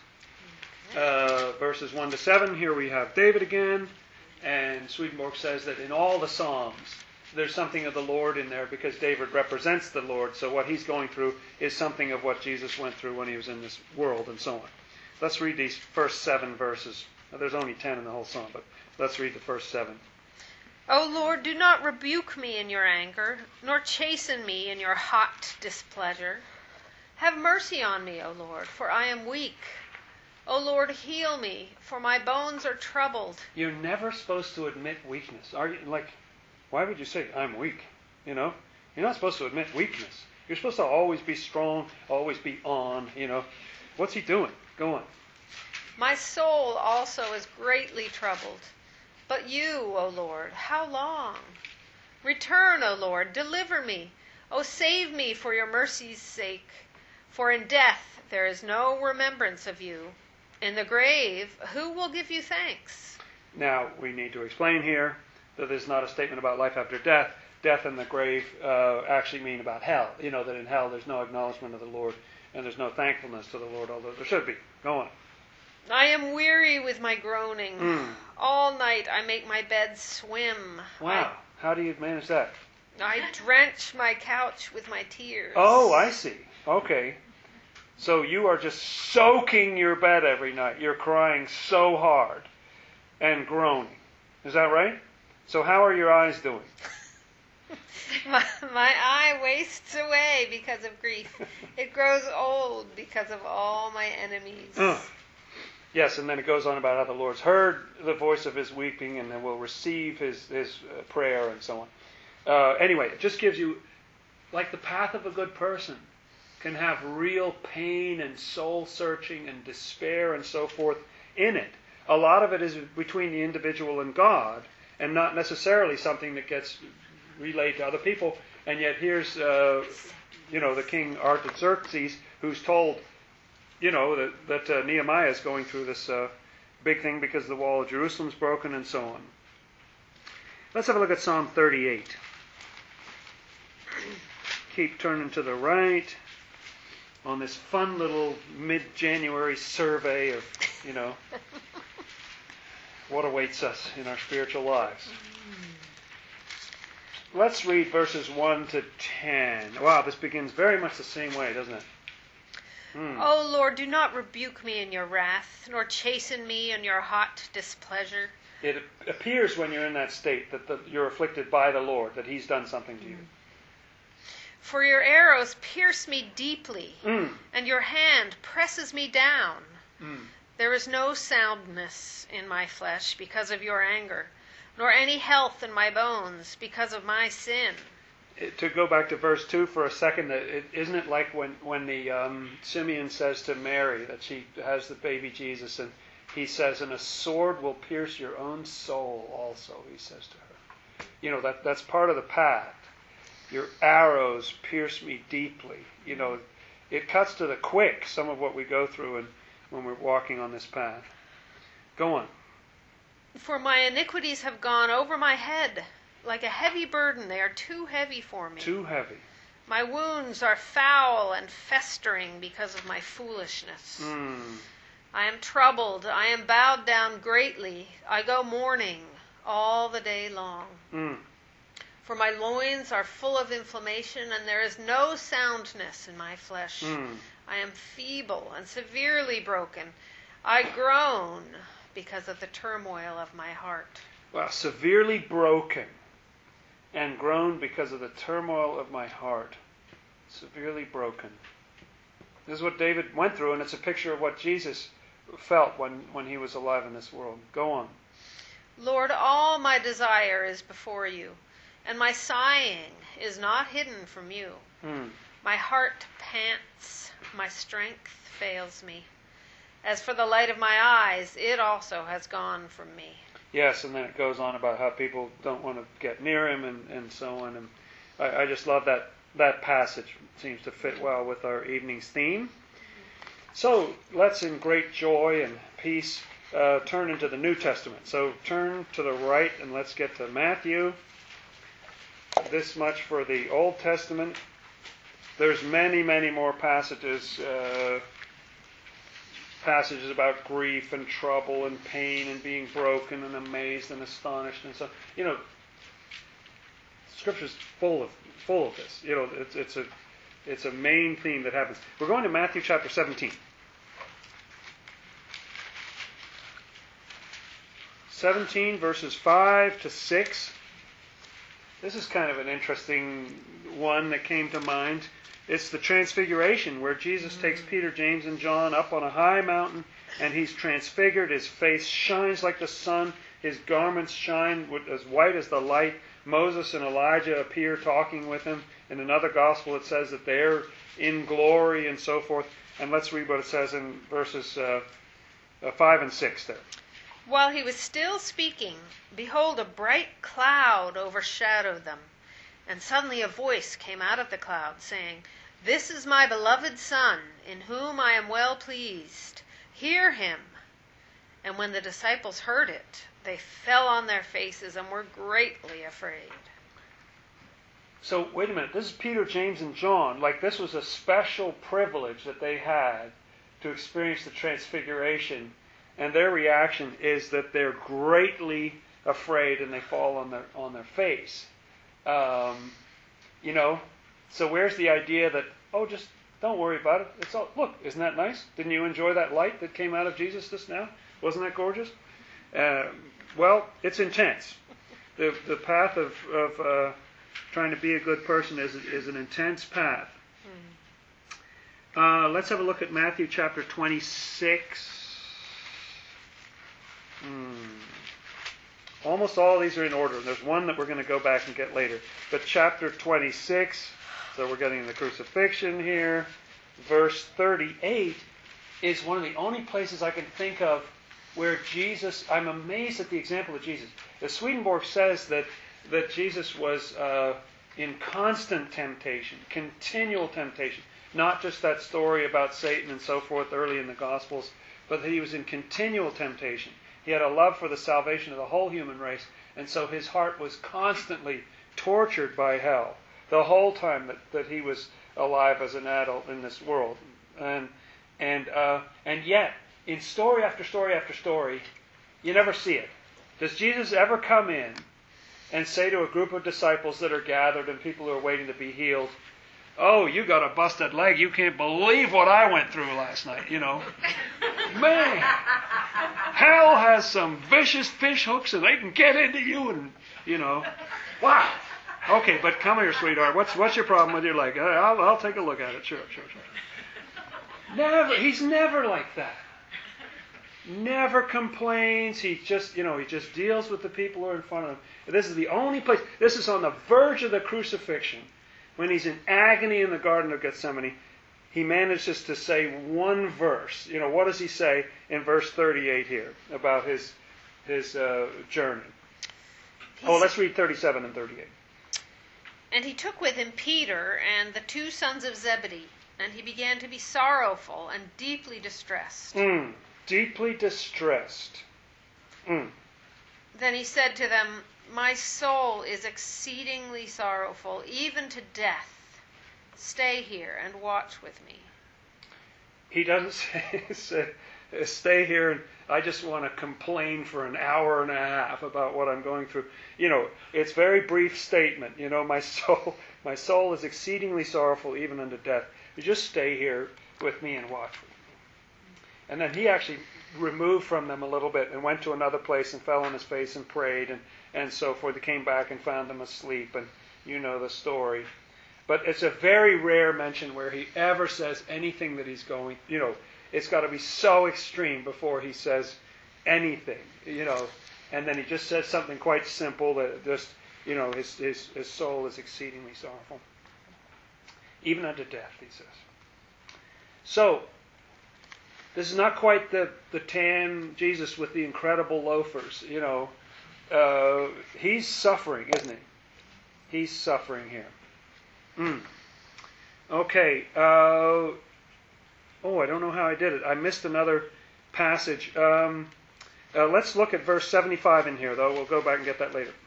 uh, verses one to seven. Here we have David again. And Swedenborg says that in all the Psalms, there's something of the Lord in there because David represents the Lord. So what he's going through is something of what Jesus went through when he was in this world and so on. Let's read these first seven verses. Now, there's only ten in the whole psalm, but let's read the first seven. O Lord, do not rebuke me in your anger, nor chasten me in your hot displeasure. Have mercy on me, O Lord, for I am weak. O Lord, heal me, for my bones are troubled. You're never supposed to admit weakness. Are you? Like, why would you say, I'm weak? You know? You're not supposed to admit weakness. You're supposed to always be strong, always be on, you know. What's he doing? Go on. My soul also is greatly troubled. But you, O Lord, how long? Return, O Lord, deliver me. O save me for your mercy's sake. For in death there is no remembrance of you. In the grave, who will give you thanks? Now, we need to explain here that this is not a statement about life after death. Death and the grave uh, actually mean about hell. You know that in hell there's no acknowledgement of the Lord and there's no thankfulness to the Lord, although there should be. Go on. I am weary with my groaning. Mm. All night I make my bed swim. Wow. How do you manage that? I, I drench my couch with my tears. Oh, I see. Okay. So you are just soaking your bed every night. You're crying so hard and groaning. Is that right? So how are your eyes doing? my, my eye wastes away because of grief. It grows old because of all my enemies. Uh. Yes, and then it goes on about how the Lord's heard the voice of his weeping and then will receive his, his uh, prayer and so on. Uh, anyway, it just gives you like the path of a good person, can have real pain and soul searching and despair and so forth in it. A lot of it is between the individual and God, and not necessarily something that gets relayed to other people. And yet here's, uh, you know, the king Artaxerxes, who's told, you know, that, that uh, Nehemiah is going through this uh, big thing because the wall of Jerusalem's broken and so on. Let's have a look at Psalm thirty-eight. Keep turning to the right on this fun little mid-January survey of, you know, what awaits us in our spiritual lives. Let's read verses one to ten. Wow, this begins very much the same way, doesn't it? Hmm. O Lord, do not rebuke me in your wrath, nor chasten me in your hot displeasure. It appears when you're in that state that the, you're afflicted by the Lord, that He's done something to you. For your arrows pierce me deeply, Mm. and your hand presses me down. Mm. There is no soundness in my flesh because of your anger, nor any health in my bones because of my sin. It, to go back to verse two for a second, it, isn't it like when, when the um, Simeon says to Mary that she has the baby Jesus, and he says, and a sword will pierce your own soul also, he says to her. You know, that that's part of the path. Your arrows pierce me deeply. You know, it cuts to the quick, some of what we go through and when we're walking on this path. Go on. For my iniquities have gone over my head. Like a heavy burden, they are too heavy for me. Too heavy. My wounds are foul and festering because of my foolishness. Mm. I am troubled. I am bowed down greatly. I go mourning all the day long. Mm. For my loins are full of inflammation, and there is no soundness in my flesh. Mm. I am feeble and severely broken. I groan because of the turmoil of my heart. Well, severely broken and groan because of the turmoil of my heart. Severely broken. This is what David went through, and it's a picture of what Jesus felt when, when he was alive in this world. Go on. Lord, all my desire is before you, and my sighing is not hidden from you. Mm. My heart pants, my strength fails me. As for the light of my eyes, it also has gone from me. Yes, and then it goes on about how people don't want to get near him and, and so on. And I, I just love that, that passage. It seems to fit well with our evening's theme. So let's, in great joy and peace, uh, turn into the New Testament. So turn to the right and let's get to Matthew. This much for the Old Testament. There's many, many more passages, uh, passages about grief and trouble and pain and being broken and amazed and astonished and so. You know, Scripture's full of full of this. You know, it's it's a it's a main theme that happens. We're going to Matthew chapter seventeen. seventeen verses five to six. This is kind of an interesting one that came to mind. It's the Transfiguration, where Jesus takes Peter, James, and John up on a high mountain, and he's transfigured. His face shines like the sun. His garments shine as white as the light. Moses and Elijah appear talking with him. In another gospel, it says that they're in glory and so forth. And let's read what it says in verses uh, uh, five and six there. While he was still speaking, behold, a bright cloud overshadowed them. And suddenly a voice came out of the cloud, saying, This is my beloved Son, in whom I am well pleased. Hear him. And when the disciples heard it, they fell on their faces and were greatly afraid. So, wait a minute. This is Peter, James, and John. Like, this was a special privilege that they had to experience the Transfiguration. And their reaction is that they're greatly afraid and they fall on their on their face. Um, you know, so where's the idea that, oh, just don't worry about it. It's all, look, isn't that nice? Didn't you enjoy that light that came out of Jesus just now? Wasn't that gorgeous? Uh, well, it's intense. The the path of, of uh, trying to be a good person is, is an intense path. Uh, let's have a look at Matthew chapter twenty-six. Hmm. Almost all of these are in order. There's one that we're going to go back and get later. But chapter twenty-six, So we're getting the crucifixion here. Verse thirty-eight is one of the only places I can think of where Jesus, I'm amazed at the example of Jesus. The Swedenborg says that, that Jesus was uh, in constant temptation, continual temptation. Not just that story about Satan and so forth early in the Gospels, but that he was in continual temptation. He had a love for the salvation of the whole human race, and so his heart was constantly tortured by hell the whole time that, that he was alive as an adult in this world. And and uh, and yet, in story after story after story, you never see it. Does Jesus ever come in and say to a group of disciples that are gathered and people who are waiting to be healed, "Oh, you got a busted leg. You can't believe what I went through last night, you know. Man, hell has some vicious fish hooks and they can get into you and, you know, wow. Okay, but come here, sweetheart. What's what's your problem with your leg? I'll, I'll take a look at it. Sure, sure, sure." Never. He's never like that. Never complains. He just, you know, he just deals with the people who are in front of him. This is the only place. This is on the verge of the crucifixion. When he's in agony in the Garden of Gethsemane, he manages to say one verse. You know, what does he say in verse thirty-eight here about his his uh, journey? He's, oh, let's read thirty-seven and thirty-eight. "And he took with him Peter and the two sons of Zebedee, and he began to be sorrowful and deeply distressed. Mm, deeply distressed. Mm. Then he said to them, 'My soul is exceedingly sorrowful, even to death. Stay here and watch with me.'" He doesn't say, say, stay here and I just want to complain for an hour and a half about what I'm going through. You know, it's a very brief statement. You know, my soul, my soul is exceedingly sorrowful, even unto death. You just stay here with me and watch with me. And then he actually removed from them a little bit and went to another place and fell on his face and prayed and, and so forth. He came back and found them asleep, and you know the story. But it's a very rare mention where he ever says anything that he's going, you know, it's got to be so extreme before he says anything, you know. And then he just says something quite simple that just, you know, his, his, his soul is exceedingly sorrowful. Even unto death, he says. So, this is not quite the, the tan Jesus with the incredible loafers, you know. Uh, he's suffering, isn't he? He's suffering here. Mm. Okay. Uh, oh, I don't know how I did it. I missed another passage. Um, uh, let's look at verse seventy-five in here, though. We'll go back and get that later.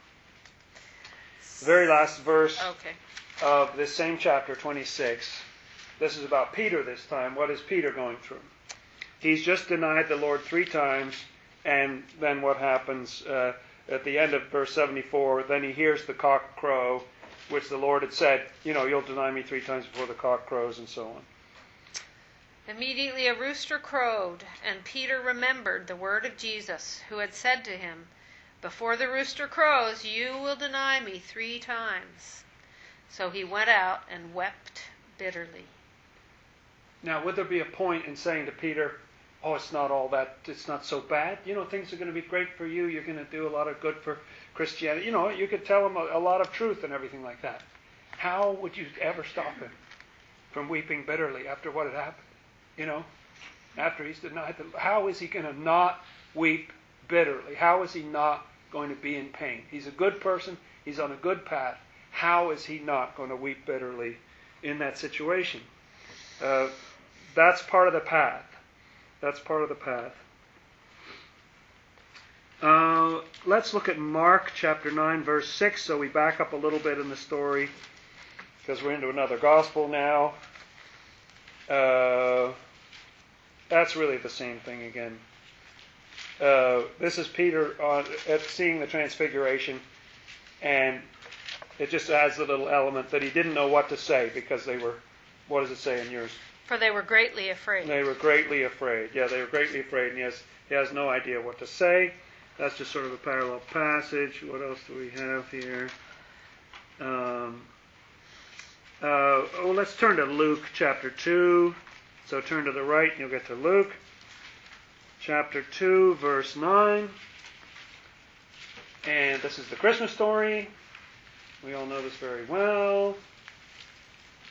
The very last verse Okay. of this same chapter, twenty-six. This is about Peter this time. What is Peter going through? He's just denied the Lord three times, and then what happens uh, at the end of verse seventy-four? Then he hears the cock crow, which the Lord had said, you know, you'll deny me three times before the cock crows, and so on. Immediately a rooster crowed, and Peter remembered the word of Jesus, who had said to him, "Before the rooster crows, you will deny me three times." So he went out and wept bitterly. Now, would there be a point in saying to Peter, oh, it's not all that, it's not so bad. You know, things are going to be great for you. You're going to do a lot of good for Christianity. You know, you could tell him a, a lot of truth and everything like that. How would you ever stop him from weeping bitterly after what had happened? You know, after he's denied them. How is he going to not weep bitterly? How is he not going to be in pain? He's a good person. He's on a good path. How is he not going to weep bitterly in that situation? Uh, that's part of the path. That's part of the path. Uh, let's look at Mark chapter nine, verse six. So we back up a little bit in the story because we're into another gospel now. Uh, that's really the same thing again. Uh, this is Peter on, at seeing the transfiguration, and it just adds a little element that he didn't know what to say because they were, what does it say in yours? For they were greatly afraid. They were greatly afraid. Yeah, they were greatly afraid, and he has, he has no idea what to say. That's just sort of a parallel passage. What else do we have here? Um, uh, oh, let's turn to Luke chapter two. So turn to the right and you'll get to Luke chapter two, verse nine. And this is the Christmas story. We all know this very well.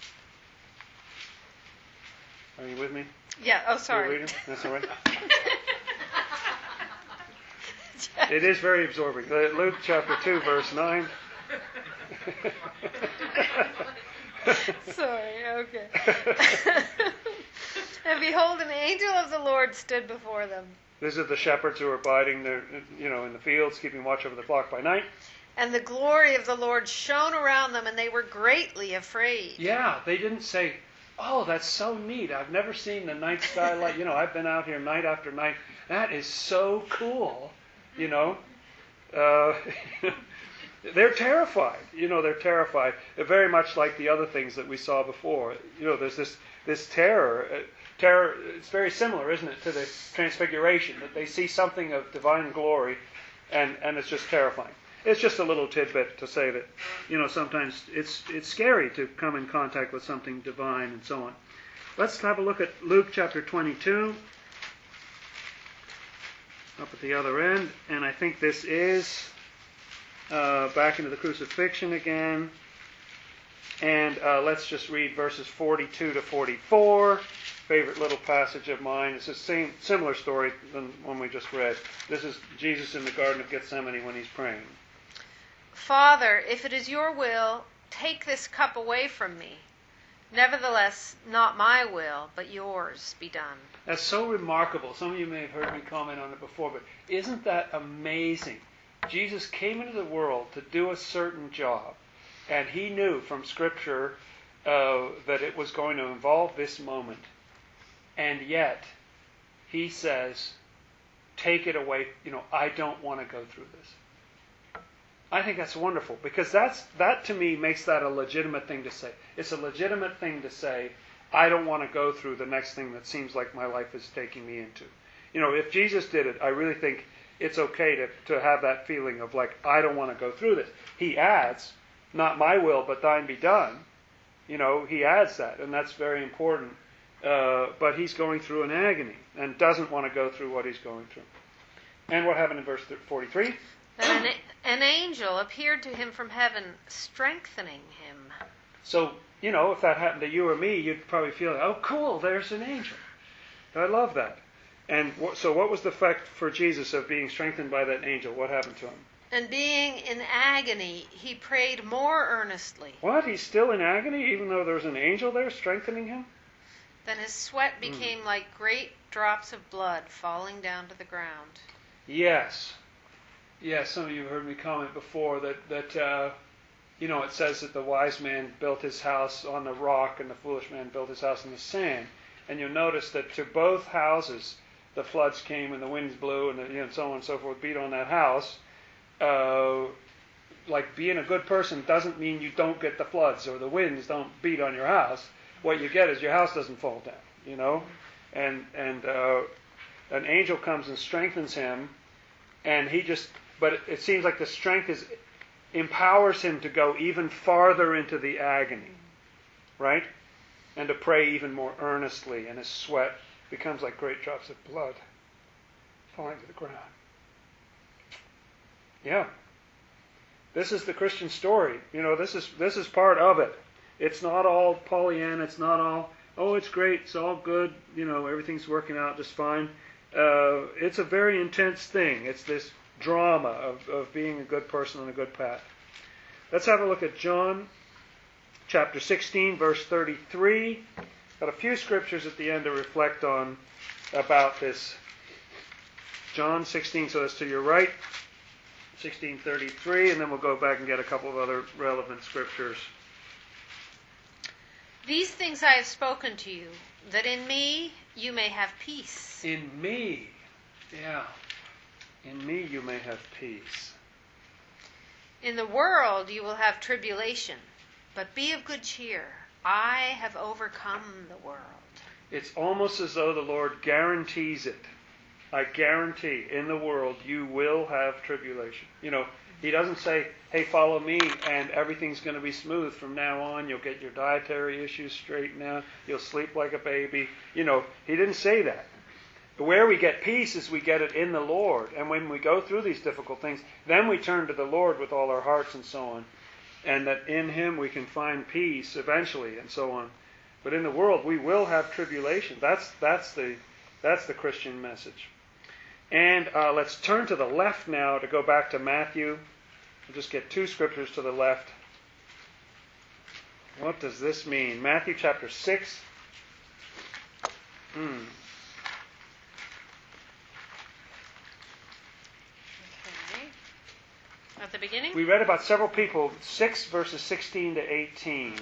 Are you with me? Yeah, oh, You're sorry. reading? That's all right. It is very absorbing. Uh, Luke chapter two, verse nine. Sorry, okay. And behold, an angel of the Lord stood before them. These are the shepherds who are abiding there, you know, in the fields, keeping watch over the flock by night. And the glory of the Lord shone around them, and they were greatly afraid. Yeah, they didn't say, "Oh, that's so neat. I've never seen the night sky like, you know, I've been out here night after night. That is so cool." You know, uh, they're terrified. You know, they're terrified. They're very much like the other things that we saw before. You know, there's this this terror. Uh, terror. It's very similar, isn't it, to the Transfiguration, that they see something of divine glory, and and it's just terrifying. It's just a little tidbit to say that, you know, sometimes it's it's scary to come in contact with something divine and so on. Let's have a look at Luke chapter twenty-two, up at the other end, and I think this is uh, back into the crucifixion again. And uh, let's just read verses forty-two to forty-four. Favorite little passage of mine. It's the same similar story than one we just read. This is Jesus in the Garden of Gethsemane when he's praying. Father, if it is your will, take this cup away from me. Nevertheless, not my will, but yours be done. That's so remarkable. Some of you may have heard me comment on it before, but isn't that amazing? Jesus came into the world to do a certain job, and he knew from Scripture uh, that it was going to involve this moment. And yet, he says, take it away. You know, I don't want to go through this. I think that's wonderful, because that's that to me makes that a legitimate thing to say. It's a legitimate thing to say, I don't want to go through the next thing that seems like my life is taking me into. You know, if Jesus did it, I really think it's okay to, to have that feeling of like, I don't want to go through this. He adds, not my will, but thine be done. You know, he adds that, and that's very important. Uh, but he's going through an agony and doesn't want to go through what he's going through. And what happened in verse forty-three? Then an, an angel appeared to him from heaven, strengthening him. So, you know, if that happened to you or me, you'd probably feel, oh, cool, there's an angel. I love that. And wh- so what was the effect for Jesus of being strengthened by that angel? What happened to him? And being in agony, he prayed more earnestly. What? He's still in agony, even though there's an angel there strengthening him? Then his sweat became mm. like great drops of blood falling down to the ground. Yes. Yes, some of you have heard me comment before that, that uh, you know, it says that the wise man built his house on the rock and the foolish man built his house in the sand. And you'll notice that to both houses, the floods came and the winds blew and, the, you know, so on and so forth, beat on that house. Uh, like being a good person doesn't mean you don't get the floods or the winds don't beat on your house. What you get is your house doesn't fall down, you know. And and uh, an angel comes and strengthens him, and he just, but it, it seems like the strength is empowers him to go even farther into the agony, right? And to pray even more earnestly, and his sweat becomes like great drops of blood falling to the ground. Yeah. This is the Christian story. You know, this is this is part of it. It's not all Pollyanna. It's not all, oh, it's great. It's all good. You know, everything's working out just fine. Uh, it's a very intense thing. It's this drama of, of being a good person on a good path. Let's have a look at John chapter sixteen, verse thirty-three. Got a few scriptures at the end to reflect on about this. John sixteen, so that's to your right. sixteen thirty-three, and then we'll go back and get a couple of other relevant scriptures. These things I have spoken to you, that in me you may have peace. In me, yeah. In me you may have peace. In the world you will have tribulation, but be of good cheer. I have overcome the world. It's almost as though the Lord guarantees it. I guarantee in the world you will have tribulation. You know, he doesn't say, hey, follow me and everything's going to be smooth from now on. You'll get your dietary issues straightened out. You'll sleep like a baby. You know, he didn't say that. Where we get peace is we get it in the Lord. And when we go through these difficult things, then we turn to the Lord with all our hearts and so on. And that in him we can find peace eventually and so on. But in the world we will have tribulation. That's that's the that's the Christian message. And uh, let's turn to the left now to go back to Matthew. We'll just get two scriptures to the left. What does this mean? Matthew chapter six. Hmm. Okay. At the beginning? We read about several people, six verses sixteen to eighteen.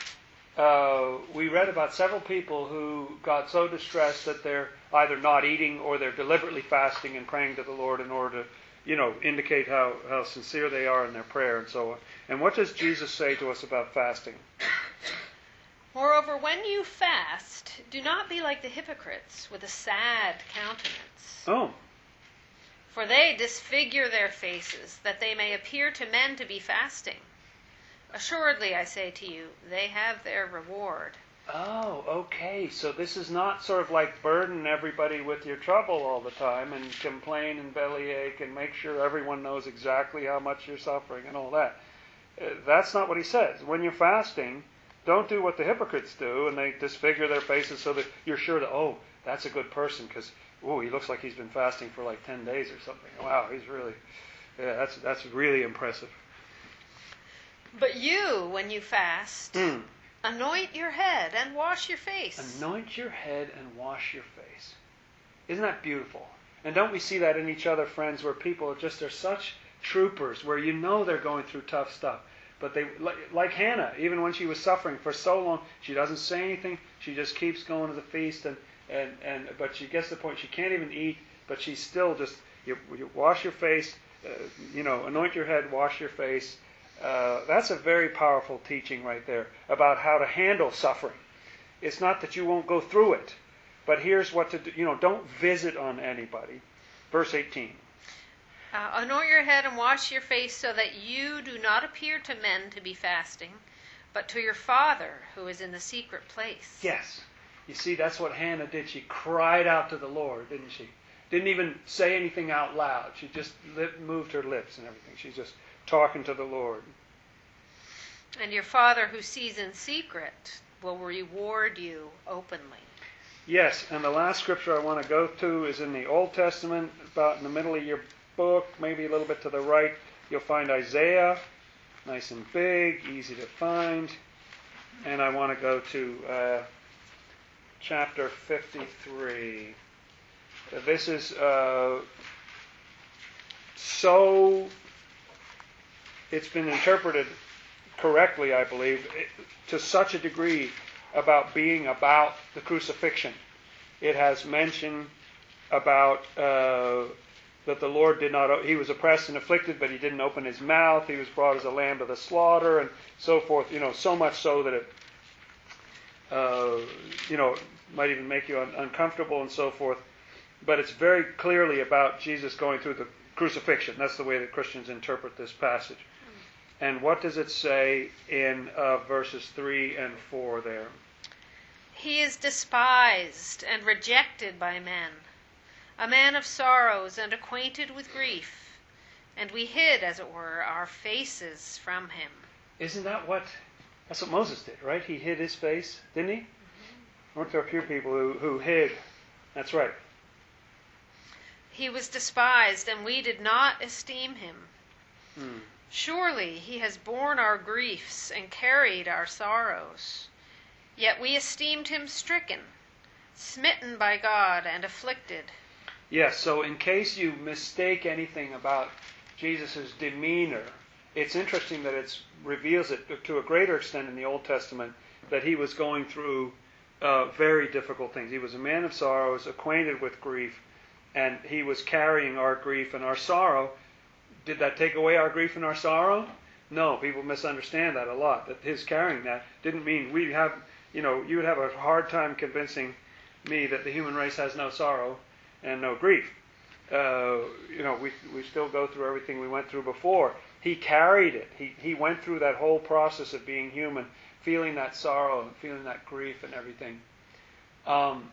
Uh, we read about several people who got so distressed that they're either not eating or they're deliberately fasting and praying to the Lord in order to, you know, indicate how, how sincere they are in their prayer and so on. And what does Jesus say to us about fasting? Moreover, when you fast, do not be like the hypocrites with a sad countenance. Oh. For they disfigure their faces, that they may appear to men to be fasting. Assuredly, I say to you, they have their reward. Oh, okay. So this is not sort of like burden everybody with your trouble all the time and complain and bellyache and make sure everyone knows exactly how much you're suffering and all that. Uh, that's not what he says. When you're fasting, don't do what the hypocrites do and they disfigure their faces so that you're sure that, oh, that's a good person because, oh, he looks like he's been fasting for like ten days or something. Wow, he's really, yeah, that's that's really impressive. But you, when you fast, Mm. anoint your head and wash your face. Anoint your head and wash your face. Isn't that beautiful? And don't we see that in each other, friends, where people are just are such troopers, where you know they're going through tough stuff. But they, like, like Hannah, even when she was suffering for so long, she doesn't say anything. She just keeps going to the feast, and, and, and but she gets to the point she can't even eat, but she's still just, you, you wash your face, uh, you know, anoint your head, wash your face. Uh, that's a very powerful teaching right there about how to handle suffering. It's not that you won't go through it, but here's what to do. You know, don't visit on anybody. Verse eighteen. Uh, anoint your head and wash your face so that you do not appear to men to be fasting, but to your Father who is in the secret place. Yes. You see, that's what Hannah did. She cried out to the Lord, didn't she? Didn't even say anything out loud. She just lip, moved her lips and everything. She's just talking to the Lord. And your Father who sees in secret will reward you openly. Yes, and the last scripture I want to go to is in the Old Testament, about in the middle of your book, maybe a little bit to the right. You'll find Isaiah, nice and big, easy to find. And I want to go to uh, chapter fifty-three. This is uh, so... It's been interpreted correctly, I believe, to such a degree about being about the crucifixion. It has mention about uh, that the Lord did not, he was oppressed and afflicted, but he didn't open his mouth. He was brought as a lamb to the slaughter, and so forth. You know, so much so that it, uh, you know, might even make you un- uncomfortable and so forth. But it's very clearly about Jesus going through the crucifixion. That's the way that Christians interpret this passage. And what does it say in uh, verses three and four there? He is despised and rejected by men, a man of sorrows and acquainted with grief, and we hid, as it were, our faces from him. Isn't that what, that's what Moses did, right? He hid his face, didn't he? Mm-hmm. Weren't there a few people who, who hid? That's right. He was despised, and we did not esteem him. Hmm. Surely he has borne our griefs and carried our sorrows. Yet we esteemed him stricken, smitten by God, and afflicted. Yes, so in case you mistake anything about Jesus' demeanor, it's interesting that it reveals it to a greater extent in the Old Testament that he was going through uh, very difficult things. He was a man of sorrows, acquainted with grief, and he was carrying our grief and our sorrow. Did that take away our grief and our sorrow? No, people misunderstand that a lot. That his carrying that didn't mean we have, you know, you would have a hard time convincing me that the human race has no sorrow and no grief. Uh, you know, we we still go through everything we went through before. He carried it. He he went through that whole process of being human, feeling that sorrow and feeling that grief and everything. Um,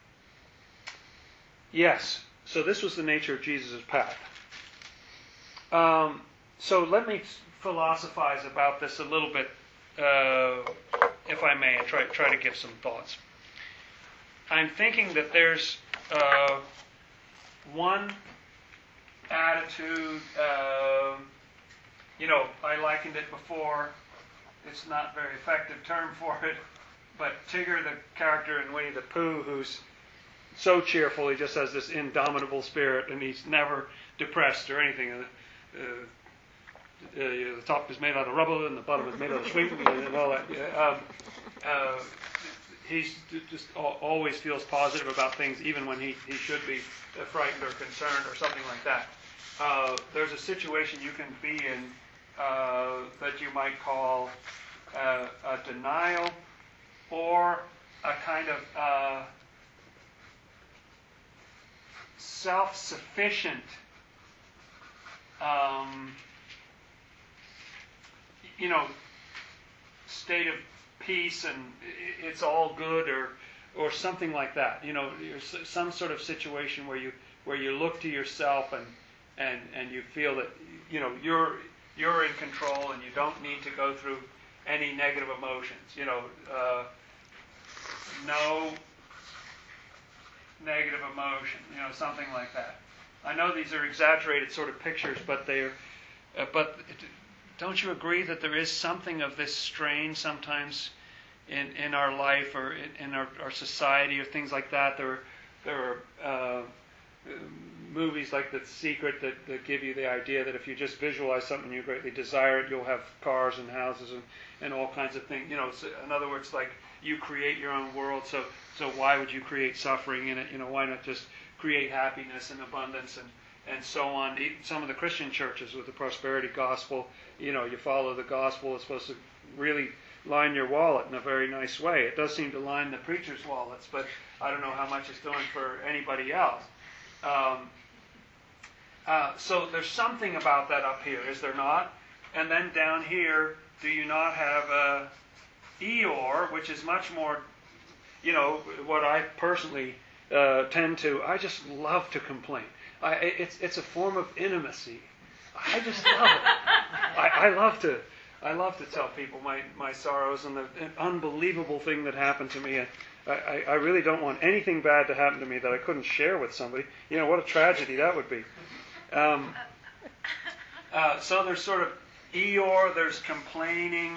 yes, so this was the nature of Jesus' path. Um, so let me philosophize about this a little bit uh, if I may, and try try to give some thoughts. I'm thinking that there's uh, one attitude. Uh, you know, I likened it before. It's not a very effective term for it, but Tigger, the character in Winnie the Pooh, who's so cheerful, he just has this indomitable spirit, and he's never depressed or anything. Uh, uh, the top is made out of rubber, and the bottom is made out of sweet, and all that. Um, uh, he's just always feels positive about things, even when he, he should be frightened or concerned or something like that. Uh, there's a situation you can be in uh, that you might call uh, a denial or a kind of uh, self-sufficient um, you know, state of peace and it's all good, or or something like that. You know, some sort of situation where you where you look to yourself and and and you feel that, you know, you're you're in control and you don't need to go through any negative emotions. You know, uh, no negative emotion. You know, something like that. I know these are exaggerated sort of pictures, but they're uh, but. It, Don't you agree that there is something of this strain sometimes in, in our life or in, in our, our society or things like that? There, there are uh, movies like The Secret that, that give you the idea that if you just visualize something you greatly desire it, you'll have cars and houses and, and all kinds of things. You know, so in other words, like you create your own world. So so why would you create suffering in it? You know, why not just create happiness and abundance and and so on. Some of the Christian churches with the prosperity gospel, you know, you follow the gospel, it's supposed to really line your wallet in a very nice way. It does seem to line the preachers' wallets, but I don't know how much it's doing for anybody else. Um, uh, so there's something about that up here, is there not? And then down here, do you not have uh, Eeyore, which is much more, you know, what I personally uh, tend to, I just love to complain. I, it's it's a form of intimacy. I just love it. I, I love to I love to tell people my, my sorrows and the an unbelievable thing that happened to me. And I, I really don't want anything bad to happen to me that I couldn't share with somebody. You know, what a tragedy that would be. Um, uh, so there's sort of Eeyore, there's complaining.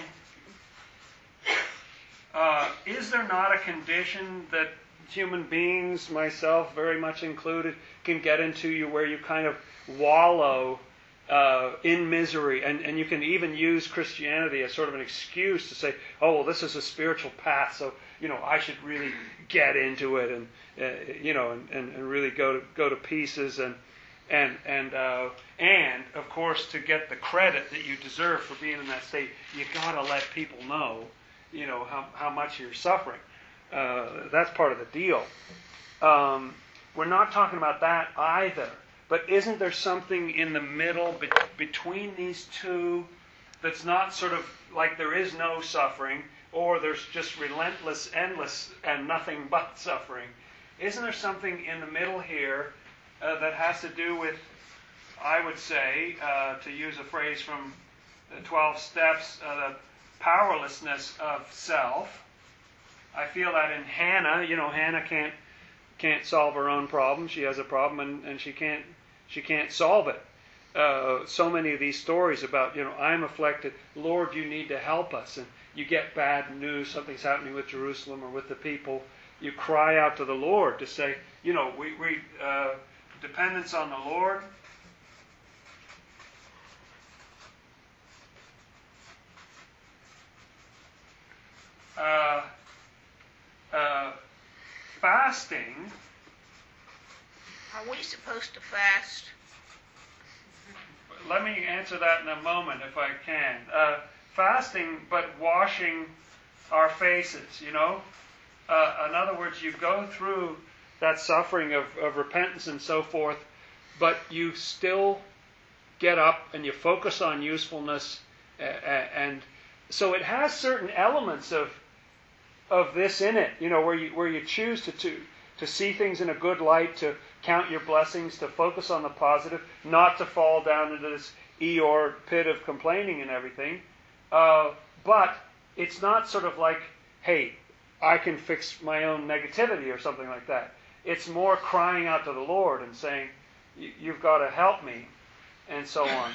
Uh, is there not a condition that human beings, myself very much included, can get into you where you kind of wallow uh, in misery, and, and you can even use Christianity as sort of an excuse to say, oh, well, this is a spiritual path, so, you know, I should really get into it and, uh, you know, and, and, and really go to go to pieces, and and and uh, and of course, to get the credit that you deserve for being in that state, you got to let people know, you know, how how much you're suffering. Uh, that's part of the deal. Um, we're not talking about that either. But isn't there something in the middle be- between these two that's not sort of like there is no suffering, or there's just relentless, endless, and nothing but suffering? Isn't there something in the middle here uh, that has to do with, I would say, uh, to use a phrase from the twelve steps, uh, the powerlessness of self? I feel that in Hannah. You know, Hannah can't can't solve her own problem. She has a problem, and, and she can't she can't solve it. Uh, so many of these stories about, you know, I'm afflicted, Lord, you need to help us. And you get bad news, something's happening with Jerusalem or with the people. You cry out to the Lord to say, you know, we, we uh, dependence on the Lord. Uh, uh, fasting. Are we supposed to fast? Let me answer that in a moment if I can. Uh, fasting, but washing our faces, you know. Uh, in other words, you go through that suffering of, of repentance and so forth, but you still get up and you focus on usefulness. Uh, and so it has certain elements of of this in it, you know, where you where you choose to, to to see things in a good light, to count your blessings, to focus on the positive, not to fall down into this Eeyore pit of complaining and everything. Uh, but it's not sort of like hey, I can fix my own negativity or something like that. It's more crying out to the Lord and saying, you've got to help me, and so on.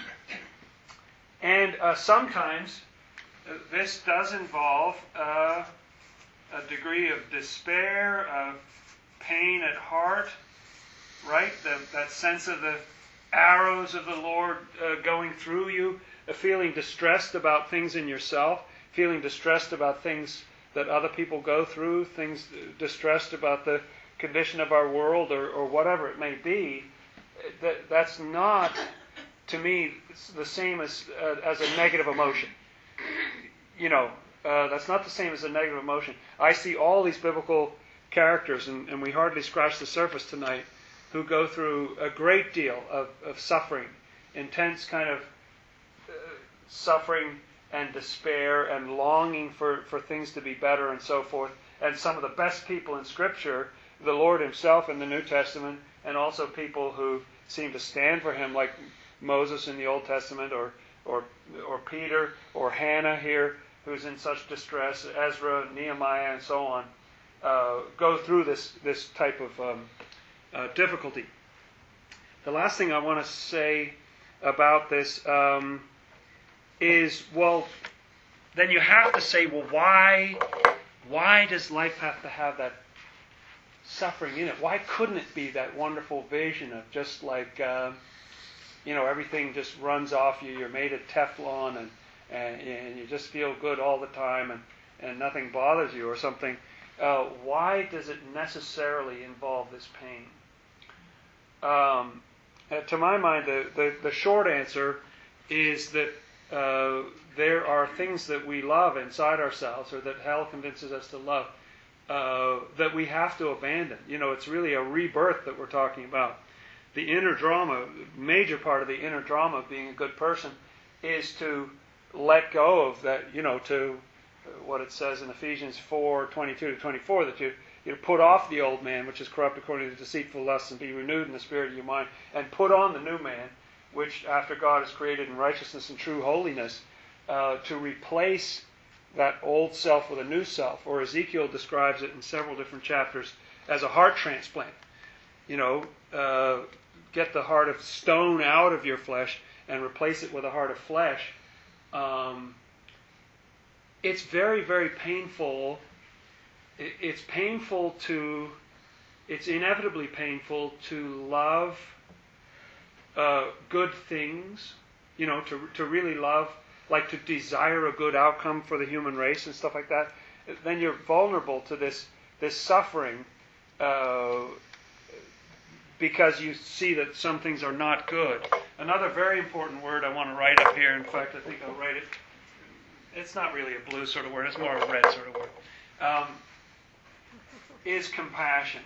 And uh, sometimes uh, this does involve uh, a degree of despair, of pain at heart, right? The, that sense of the arrows of the Lord uh, going through you, uh, feeling distressed about things in yourself, feeling distressed about things that other people go through, things uh, distressed about the condition of our world, or, or whatever it may be. That that's not, to me, the same as uh, as a negative emotion. You know, uh, that's not the same as a negative emotion. I see all these biblical characters, and, and we hardly scratch the surface tonight, who go through a great deal of, of suffering, intense kind of uh, suffering and despair and longing for, for things to be better and so forth. And some of the best people in Scripture, the Lord Himself in the New Testament, and also people who seem to stand for Him, like Moses in the Old Testament, or or or Peter, or Hannah here, who's in such distress, Ezra, Nehemiah, and so on, uh, go through this this type of um, uh, difficulty. The last thing I want to say about this um, is, well, then you have to say, well, why why does life have to have that suffering in it? Why couldn't it be that wonderful vision of just like, uh, you know, everything just runs off you, you're made of Teflon, and, and, and you just feel good all the time, and, and nothing bothers you or something? Uh, why does it necessarily involve this pain? Um, uh, to my mind, the, the, the short answer is that uh, there are things that we love inside ourselves, or that hell convinces us to love, Uh, that we have to abandon. You know, it's really a rebirth that we're talking about. The inner drama, major part of the inner drama of being a good person, is to let go of that, you know, to what it says in Ephesians four, twenty-two to twenty-four, that you, you put off the old man, which is corrupt according to deceitful lusts, and be renewed in the spirit of your mind, and put on the new man, which after God is created in righteousness and true holiness, uh, to replace that old self with a new self. Or Ezekiel describes it in several different chapters as a heart transplant. You know, uh, get the heart of stone out of your flesh and replace it with a heart of flesh. Um, it's very, very painful. It's painful to, it's inevitably painful to love uh, good things, you know, to to really love, like to desire a good outcome for the human race and stuff like that. Then you're vulnerable to this this suffering uh, because you see that some things are not good. Another very important word I want to write up here, in fact, I think I'll write it. It's not really a blue sort of word, it's more of a red sort of word, um, is compassion.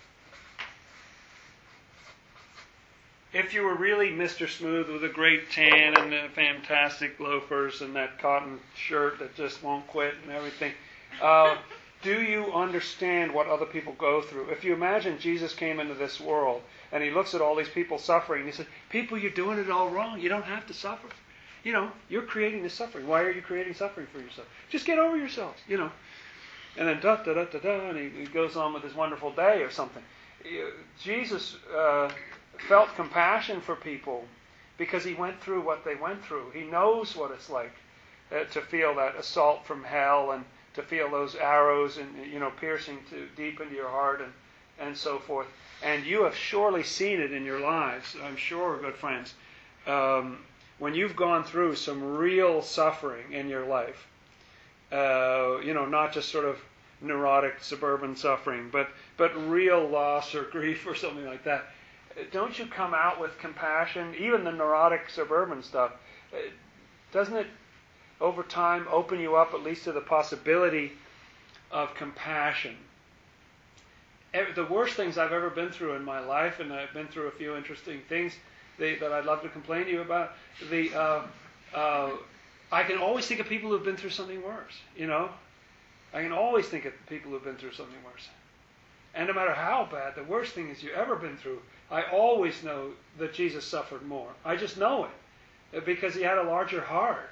If you were really Mister Smooth with a great tan and the fantastic loafers and that cotton shirt that just won't quit and everything, uh, do you understand what other people go through? If you imagine Jesus came into this world and He looks at all these people suffering, and He said, people, you're doing it all wrong. You don't have to suffer. You know, you're creating this suffering. Why are you creating suffering for yourself? Just get over yourselves, you know. And then da da da da da, and he, he goes on with his wonderful day or something. Jesus uh, felt compassion for people because He went through what they went through. He knows what it's like uh, to feel that assault from hell, and to feel those arrows and, you know, piercing to deep into your heart, and and so forth. And you have surely seen it in your lives, I'm sure, good friends. Um, when you've gone through some real suffering in your life, uh, you know, not just sort of neurotic suburban suffering, but but real loss or grief or something like that, don't you come out with compassion? Even the neurotic suburban stuff, doesn't it over time open you up at least to the possibility of compassion? The worst things I've ever been through in my life, and I've been through a few interesting things that I'd love to complain to you about, the uh, uh, I can always think of people who've been through something worse, you know? I can always think of people who've been through something worse. And no matter how bad the worst thing is you've ever been through, I always know that Jesus suffered more. I just know it because He had a larger heart.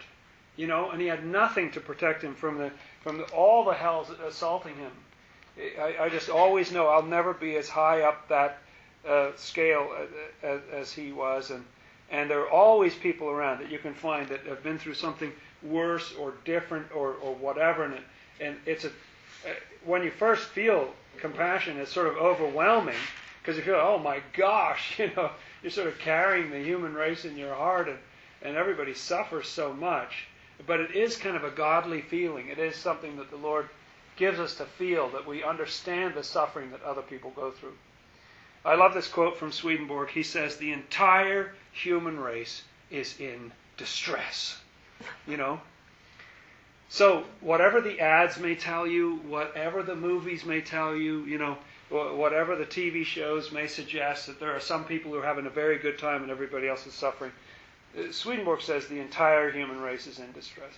you know, and he had nothing to protect him from the from the, all the hells assaulting him. I, I just always know I'll never be as high up that uh, scale as, as he was, and and there are always people around that you can find that have been through something worse or different or, or whatever, and it, and it's a uh, when you first feel compassion, it's sort of overwhelming because you feel, oh my gosh, you know, you're sort of carrying the human race in your heart, and and everybody suffers so much. But it is kind of a godly feeling. It is something that the Lord gives us to feel, that we understand the suffering that other people go through. I love this quote from Swedenborg. He says, the entire human race is in distress. You know? So whatever the ads may tell you, whatever the movies may tell you, you know, whatever the T V shows may suggest, that there are some people who are having a very good time and everybody else is suffering. Swedenborg says the entire human race is in distress.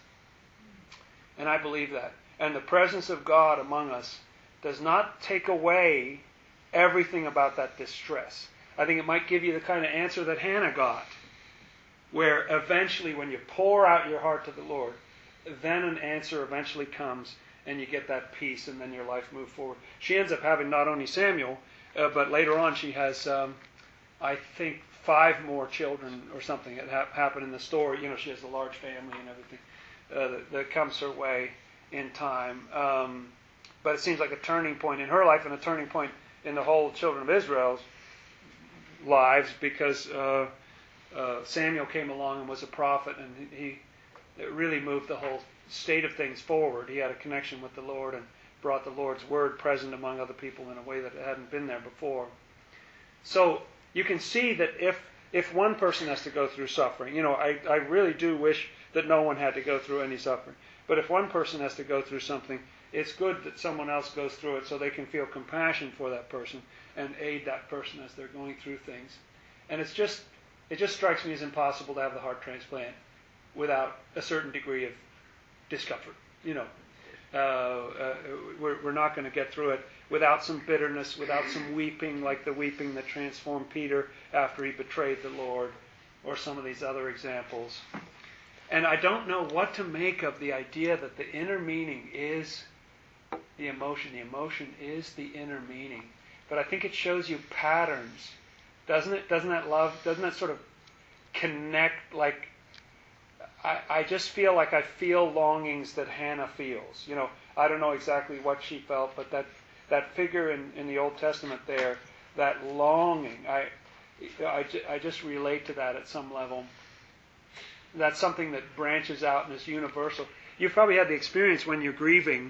And I believe that. And the presence of God among us does not take away everything about that distress. I think it might give you the kind of answer that Hannah got, where eventually when you pour out your heart to the Lord, then an answer eventually comes and you get that peace, and then your life moves forward. She ends up having not only Samuel, uh, but later on she has, um, I think, five more children or something that ha- happen in the story. You know, she has a large family and everything uh, that, that comes her way in time. Um, but it seems like a turning point in her life and a turning point in the whole children of Israel's lives, because uh, uh, Samuel came along and was a prophet, and he it really moved the whole state of things forward. He had a connection with the Lord and brought the Lord's word present among other people in a way that it hadn't been there before. So you can see that if if one person has to go through suffering, you know, I, I really do wish that no one had to go through any suffering. But if one person has to go through something, it's good that someone else goes through it so they can feel compassion for that person and aid that person as they're going through things. And it's just it just strikes me as impossible to have the heart transplant without a certain degree of discomfort. You know, uh, uh, we're, we're not going to get through it without some bitterness, without some weeping, like the weeping that transformed Peter after he betrayed the Lord, or some of these other examples. And I don't know what to make of the idea that the inner meaning is the emotion. The emotion is the inner meaning. But I think it shows you patterns. Doesn't it? Doesn't that love, doesn't that sort of connect, like, I, I just feel like I feel longings that Hannah feels. You know, I don't know exactly what she felt, but that, that figure in, in the Old Testament there, that longing, I, I, I just relate to that at some level. That's something that branches out and is universal. You've probably had the experience when you're grieving.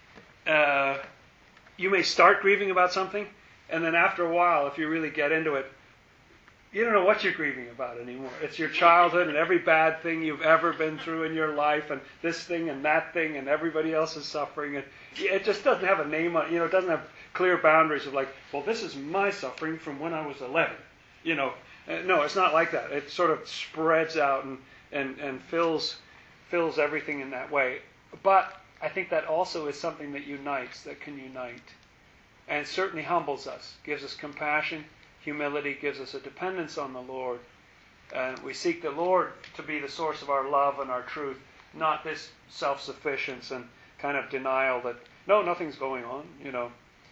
Uh, you may start grieving about something, and then after a while, if you really get into it, you don't know what you're grieving about anymore. It's your childhood and every bad thing you've ever been through in your life, and this thing and that thing, and everybody else is suffering. And it just doesn't have a name on, you know, it doesn't have clear boundaries of like, well, this is my suffering from when I was eleven. You know, no, it's not like that. It sort of spreads out and and and fills fills everything in that way. But I think that also is something that unites, that can unite, and certainly humbles us, gives us compassion. Humility gives us a dependence on the Lord. And we seek the Lord to be the source of our love and our truth, not this self-sufficiency and kind of denial that, no, nothing's going on. You know,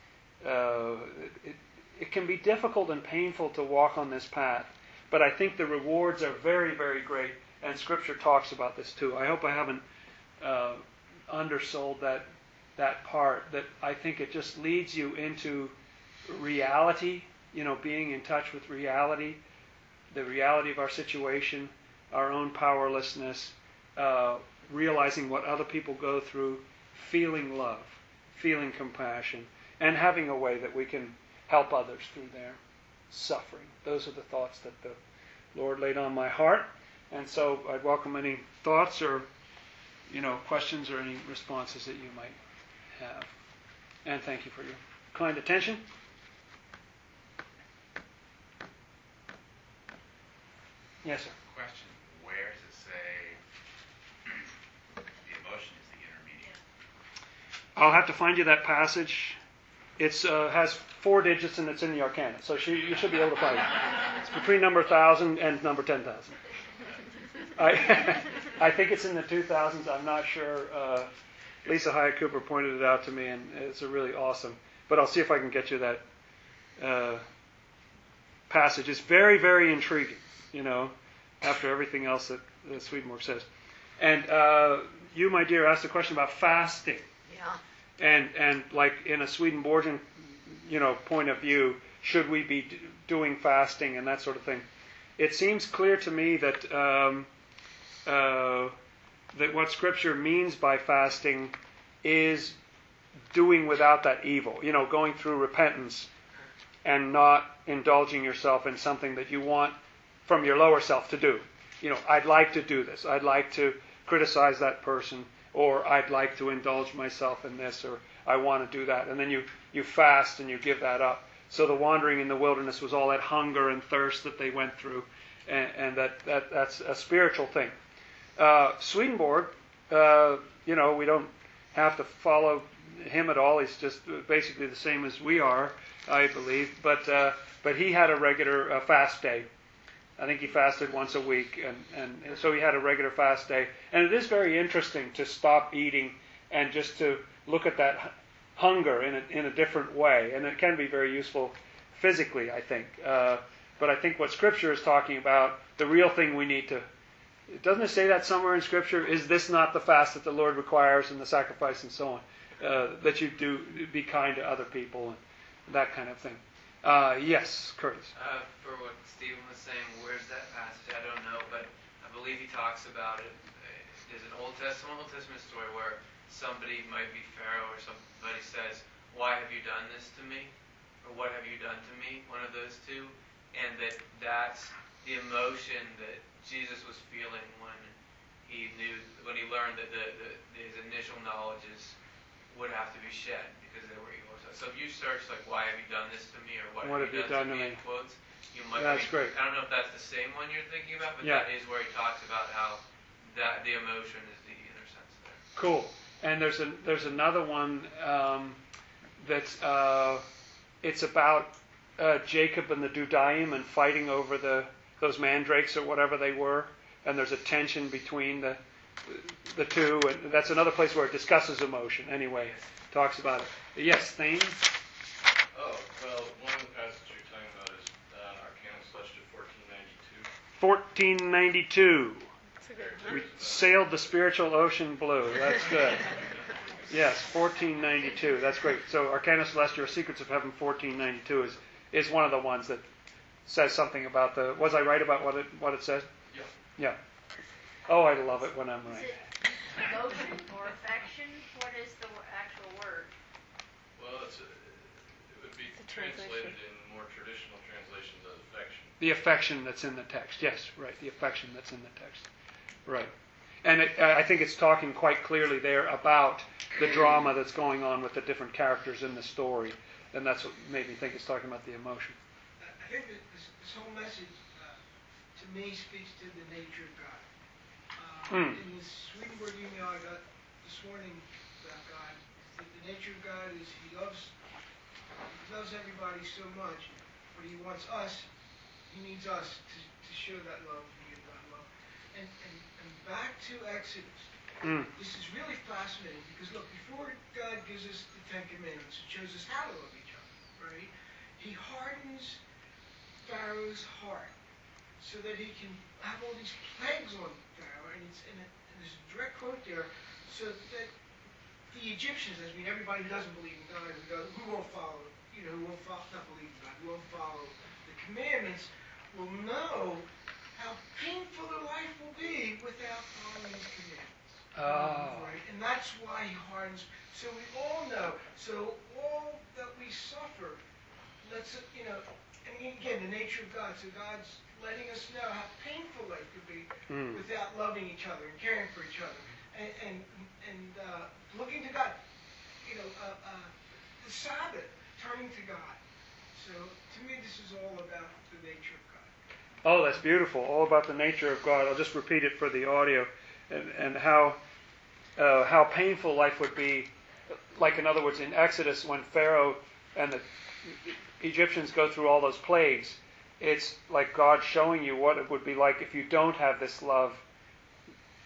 uh, it, it can be difficult and painful to walk on this path, but I think the rewards are very, very great, and Scripture talks about this too. I hope I haven't uh, undersold that that part, that I think it just leads you into reality. You know, being in touch with reality, the reality of our situation, our own powerlessness, uh, realizing what other people go through, feeling love, feeling compassion, and having a way that we can help others through their suffering. Those are the thoughts that the Lord laid on my heart. And so I'd welcome any thoughts or, you know, questions or any responses that you might have. And thank you for your kind attention. Yes, sir. Question: where does it say the emotion is the intermediate? I'll have to find you that passage. It uh, has four digits and it's in the Arcana, so she, you should be able to find it. It's between number one thousand and number ten thousand. I I think it's in the two thousands. I'm not sure. Uh, Lisa Hyatt Cooper pointed it out to me, and it's a really awesome. But I'll see if I can get you that uh, passage. It's very, very intriguing, you know, after everything else that, that Swedenborg says. And uh, you, my dear, asked a question about fasting. Yeah. And, and like in a Swedenborgian, you know, point of view, should we be d- doing fasting and that sort of thing? It seems clear to me that um, uh, that what Scripture means by fasting is doing without that evil. You know, going through repentance and not indulging yourself in something that you want from your lower self to do. You know, I'd like to do this. I'd like to criticize that person, or I'd like to indulge myself in this, or I want to do that. And then you, you fast and you give that up. So the wandering in the wilderness was all that hunger and thirst that they went through, and, and that, that that's a spiritual thing. Uh, Swedenborg, uh, you know, we don't have to follow him at all. He's just basically the same as we are, I believe. But uh, but he had a regular uh, fast day. I think he fasted once a week, and, and so he had a regular fast day. And it is very interesting to stop eating and just to look at that hunger in a, in a different way. And it can be very useful physically, I think. Uh, but I think what Scripture is talking about, the real thing we need to... Doesn't it say that somewhere in Scripture? Is this not the fast that the Lord requires, and the sacrifice and so on? Uh, that you do be kind to other people and that kind of thing. Uh, yes, Curtis. Uh, for what Stephen was saying, where's that passage? I don't know, but I believe he talks about it. There's an Old Testament, Old Testament story where somebody, might be Pharaoh or somebody, says, "Why have you done this to me?" Or "What have you done to me?" One of those two. And that that's the emotion that Jesus was feeling when he knew, when he learned that the, the his initial knowledges would have to be shed because they were evil. So if you search like, "Why have you done this to me?" or "What, what have you done, done to me?" in quotes, you might. That's I mean, great. I don't know if that's the same one you're thinking about, but yeah. that is where he talks about how that the emotion is the inner sense there. Cool. And there's a there's another one um, that's uh, it's about uh, Jacob and the Dudaim and fighting over the those mandrakes or whatever they were, and there's a tension between the the two, and that's another place where it discusses emotion. Anyway, talks about it. Yes, Thane? Oh, well, one of the passages you're talking about is uh, Arcana Celestia fourteen ninety-two. fourteen ninety-two. That's a good We sailed the spiritual ocean blue. That's good. Yes, fourteen ninety-two. That's great. So Arcana Celestia, or Secrets of Heaven, fourteen ninety-two is is one of the ones that says something about the... Was I right about what it what it says? Yeah. Yeah. Oh, I love it when I'm Is right. it devotion or affection? What is the w- actual word? Well, it's a, it would be The translated translation. in more traditional translations as affection. The affection that's in the text. Yes, right. The affection that's in the text. Right. And it, I think it's talking quite clearly there about the drama that's going on with the different characters in the story. And that's what made me think it's talking about the emotion. I think that this, this whole message, uh, to me, speaks to the nature of God. Uh, Mm. In the Swedenborg email I got this morning about God, is that the nature of God is He loves, He loves everybody so much, but He wants us, He needs us to, to show that love, to give that love. And, and, and back to Exodus. Mm. This is really fascinating because, look, before God gives us the Ten Commandments, it shows us how to love each other, right? He hardens Pharaoh's heart so that he can have all these plagues on Pharaoh, and, it's, and, it, and there's a direct quote there, so that the Egyptians, I mean, everybody who doesn't believe in God, who, does, who won't follow, you know, who won't follow, not believe in God, who won't follow the commandments, will know how painful their life will be without following His commandments. Oh. Right? And that's why He hardens. So we all know. So all that we suffer, let's, you know, and again, the nature of God. So God's letting us know how painful life could be Mm. without loving each other and caring for each other, and and, and uh, looking to God. You know, uh, uh, the Sabbath, turning to God. So to me, this is all about the nature of God. Oh, that's beautiful. All about the nature of God. I'll just repeat it for the audio, and, and how uh, how painful life would be. Like, in other words, in Exodus, when Pharaoh and the Egyptians go through all those plagues, it's like God showing you what it would be like if you don't have this love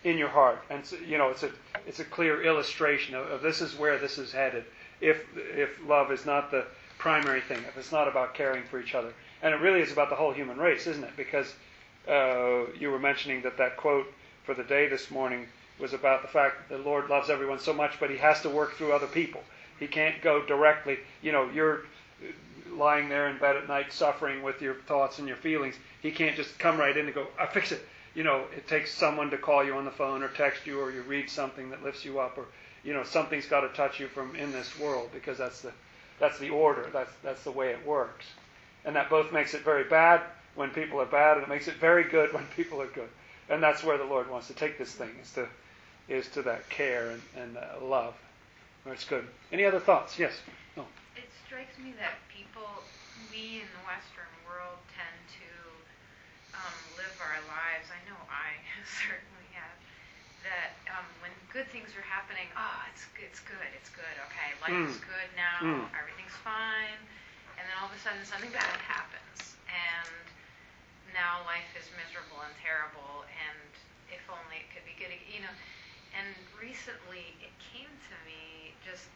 in your heart. And so, you know, it's a it's a clear illustration of, of this is where this is headed. If if love is not the primary thing, if it's not about caring for each other, and it really is about the whole human race, isn't it? Because uh, you were mentioning that that quote for the day this morning was about the fact that the Lord loves everyone so much, but He has to work through other people. He can't go directly. You know, you're lying there in bed at night suffering with your thoughts and your feelings. He can't just come right in and go, I fix it. You know, it takes someone to call you on the phone or text you, or you read something that lifts you up, or you know, something's got to touch you from in this world, because that's the that's the order. That's that's the way it works. And that both makes it very bad when people are bad, and it makes it very good when people are good. And that's where the Lord wants to take this thing, is to is to that care and, and uh, love. That's good. Any other thoughts? Yes. No. It strikes me that people, we in the Western world, tend to um, live our lives. I know I certainly have. That um, when good things are happening, oh, it's it's good, it's good. Okay, life Mm. is good now. Mm. Everything's fine. And then all of a sudden, something bad happens, and now life is miserable and terrible. And if only it could be good, you know. And recently, it came to me just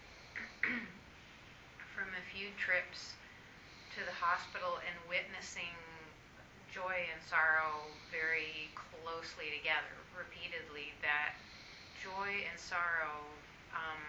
from a few trips to the hospital and witnessing joy and sorrow very closely together, repeatedly, that joy and sorrow, um,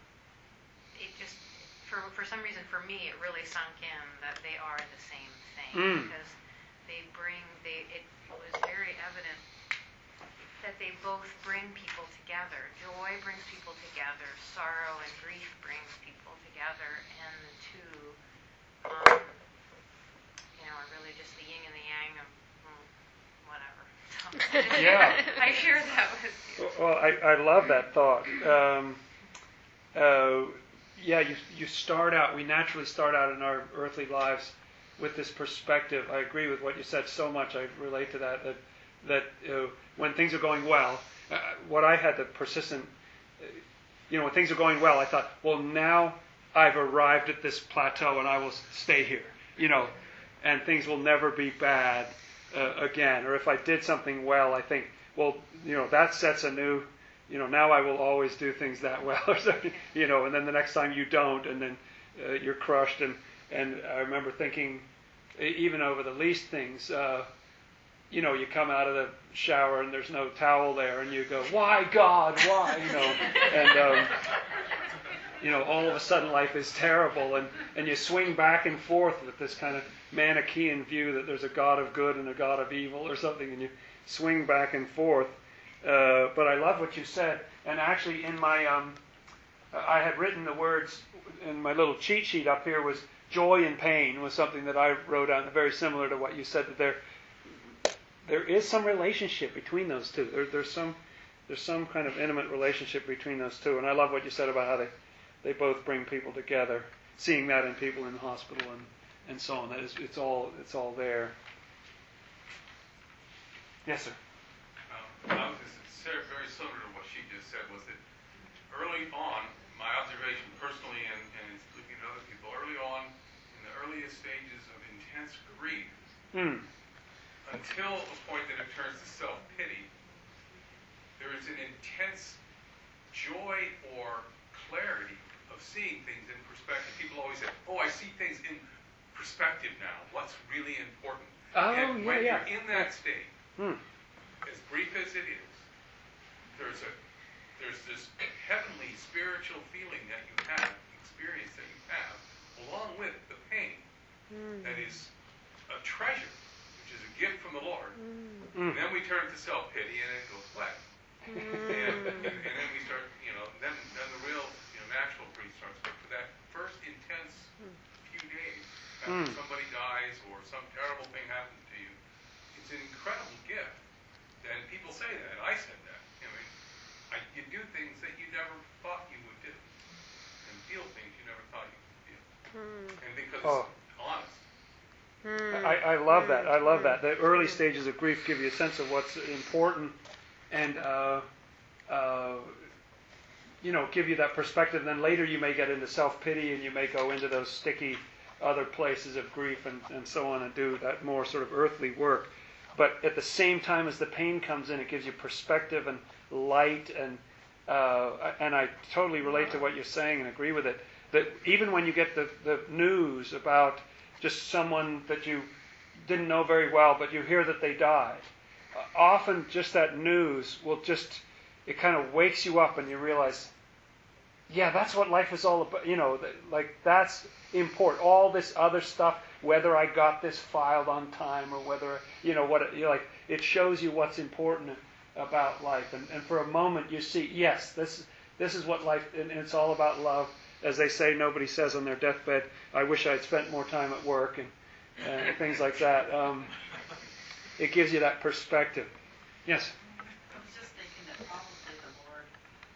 it just, for for some reason, for me, it really sunk in that they are the same thing, Mm. because they bring, they it was very evident that they both bring people together. Joy brings people together. Sorrow and grief brings people together, and the two, um, you know, are really just the yin and the yang of mm, whatever. So, Yeah. I share that with you. Well, I, I love that thought. Um, uh, yeah, you you start out, we naturally start out in our earthly lives with this perspective. I agree with what you said so much. I relate to that, that, that uh, when things are going well, uh, what I had the persistent, uh, you know, when things are going well, I thought, well, now I've arrived at this plateau and I will stay here, you know, and things will never be bad uh, again. Or if I did something well, I think, well, you know, that sets a new, you know, now I will always do things that well, or something, you know, and then the next time you don't, and then uh, you're crushed. And, and I remember thinking, even over the least things, uh, you know, you come out of the shower and there's no towel there, and you go, why, God, why, you know, and, um, you know, all of a sudden life is terrible, and, and you swing back and forth with this kind of Manichaean view that there's a God of good and a God of evil or something, and you swing back and forth. Uh, but I love what you said, and actually in my, um, I had written the words in my little cheat sheet up here was joy and pain was something that I wrote down, very similar to what you said, that there, there is some relationship between those two. There, there's some, there's some kind of intimate relationship between those two, and I love what you said about how they, they both bring people together. Seeing that in people in the hospital and, and so on, that is, it's all, it's all there. Yes, sir. Um, I was just very very similar to what she just said, was that early on, my observation personally, and, and it's looking at other people, early on, in the earliest stages of intense grief, Hmm. until the point that it turns to self-pity, there is an intense joy or clarity of seeing things in perspective. People always say, oh, I see things in perspective now. What's really important? Oh, and yeah, when yeah. you're in that state, Hmm. as brief as it is, there's a there's this heavenly spiritual feeling that you have, experience that you have, along with the pain that is a treasure, which is a gift from the Lord. Mm. And then we turn to self-pity and it goes away. and, and, and then we start, you know, then then the real, you know, natural grief starts. But for that first intense few days after Mm. somebody dies or some terrible thing happens to you, it's an incredible gift. And people say that, and I said that. I mean, I, you do things that you never thought you would do, and feel things you never thought you would feel. And because Oh. it's honest. I, I love that. I love that. The early stages of grief give you a sense of what's important, and uh, uh, you know, give you that perspective. And then later you may get into self-pity, and you may go into those sticky other places of grief, and, and so on, and do that more sort of earthly work. but at the same time as the pain comes in, it gives you perspective and light. And uh, and I totally relate to what you're saying and agree with it. That even when you get the, the news about just someone that you didn't know very well, but you hear that they died, uh, often just that news will just, it kind of wakes you up and you realize, yeah, that's what life is all about. You know, like that's important. All this other stuff, whether I got this filed on time or whether, you know, what, you know, like it shows you what's important about life. And, and for a moment you see, yes, this, this is what life, and it's all about love. As they say, nobody says on their deathbed, I wish I'd spent more time at work and, and things like that. Um, it gives you that perspective. Yes? I was just thinking that probably the Lord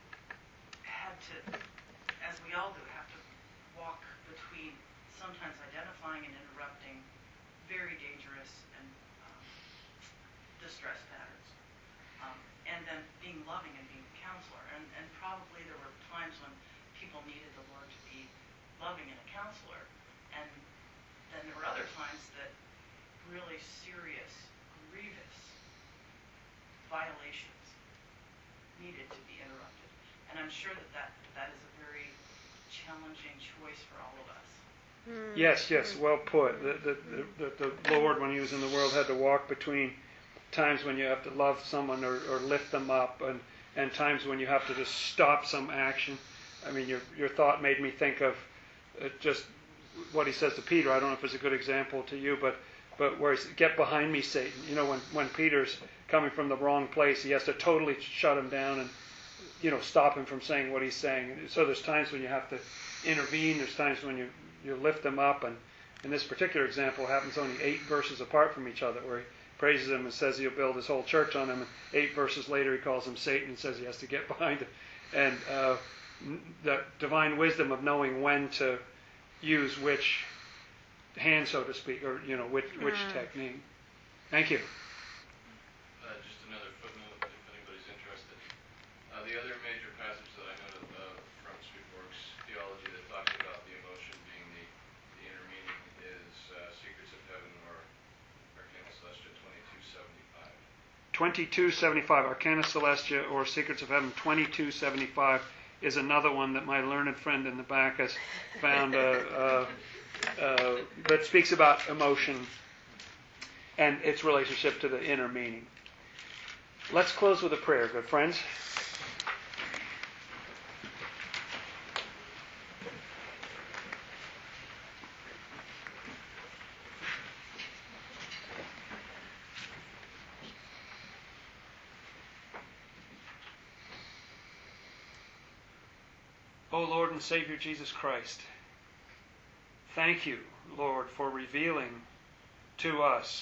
had to, as we all do, have to walk between sometimes identifying and interrupting very dangerous and um, distress patterns, um, and then being loving and being a counselor. And, and probably there were times when people needed the Lord to be loving and a counselor, and then there were other times that really serious, grievous violations needed to be interrupted. And I'm sure that that, that is a very challenging choice for all of us. Yes, yes, well put. The, the, the, the, the Lord, when he was in the world, had to walk between times when you have to love someone or, or lift them up, and, and times when you have to just stop some action. I mean, your your thought made me think of uh, just what he says to Peter. I don't know if it's a good example to you, but but where he says, get behind me, Satan. You know, when, when Peter's coming from the wrong place, he has to totally shut him down and, you know, stop him from saying what he's saying. So there's times when you have to intervene. There's times when you, you lift them up. And in this particular example, it happens only eight verses apart from each other, where he praises him and says he'll build his whole church on him. And eight verses later, he calls him Satan and says he has to get behind him. And uh, the divine wisdom of knowing when to use which hand, so to speak, or, you know, which, which mm. technique. Thank you. Uh, just another footnote, if anybody's interested. Uh, the other major passage that I know uh, from Sweetworks theology that talks about the emotion being the, the inner meaning is uh, Secrets of Heaven or Arcana Celestia twenty-two seventy-five. twenty-two seventy-five, Arcana Celestia or Secrets of Heaven twenty-two seventy-five is another one that my learned friend in the back has found uh, uh, uh, that speaks about emotion and its relationship to the inner meaning. Let's close with a prayer, good friends. O Lord and Savior Jesus Christ, thank you, Lord, for revealing to us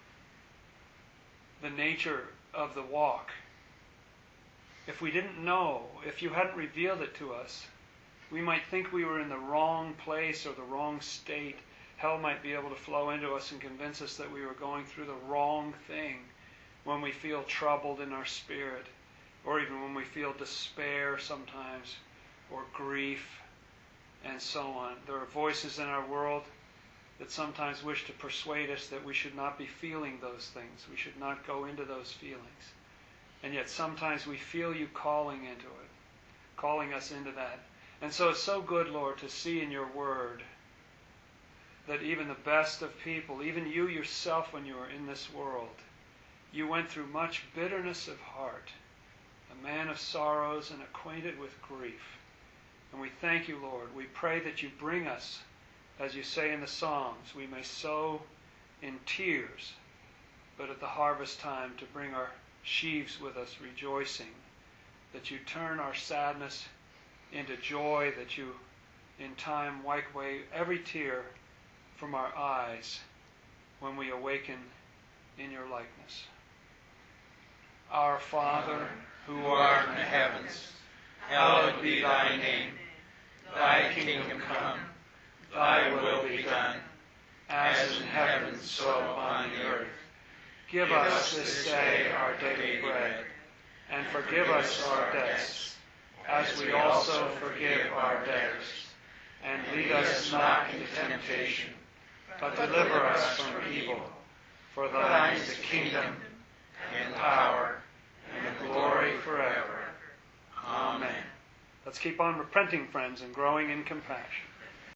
the nature of the walk. If we didn't know, if you hadn't revealed it to us, we might think we were in the wrong place or the wrong state. Hell might be able to flow into us and convince us that we were going through the wrong thing when we feel troubled in our spirit, or even when we feel despair sometimes, or grief, and so on. There are voices in our world that sometimes wish to persuade us that we should not be feeling those things. We should not go into those feelings. And yet sometimes we feel you calling into it, calling us into that. And so it's so good, Lord, to see in your word that even the best of people, even you yourself when you were in this world, you went through much bitterness of heart, a man of sorrows and acquainted with grief. And we thank you, Lord. We pray that you bring us, as you say in the Psalms, we may sow in tears, but at the harvest time to bring our sheaves with us rejoicing, that you turn our sadness into joy, that you in time wipe away every tear from our eyes when we awaken in your likeness. Our Father, who art in the heavens, hallowed be thy name. Thy kingdom come, thy will be done, as in heaven, so upon the earth. Give us this day our daily bread, and forgive us our debts, as we also forgive our debtors. And lead us not into temptation, but deliver us from evil. For thine is the kingdom, and power, and the glory forever. Amen. Let's keep on repenting, friends, and growing in compassion.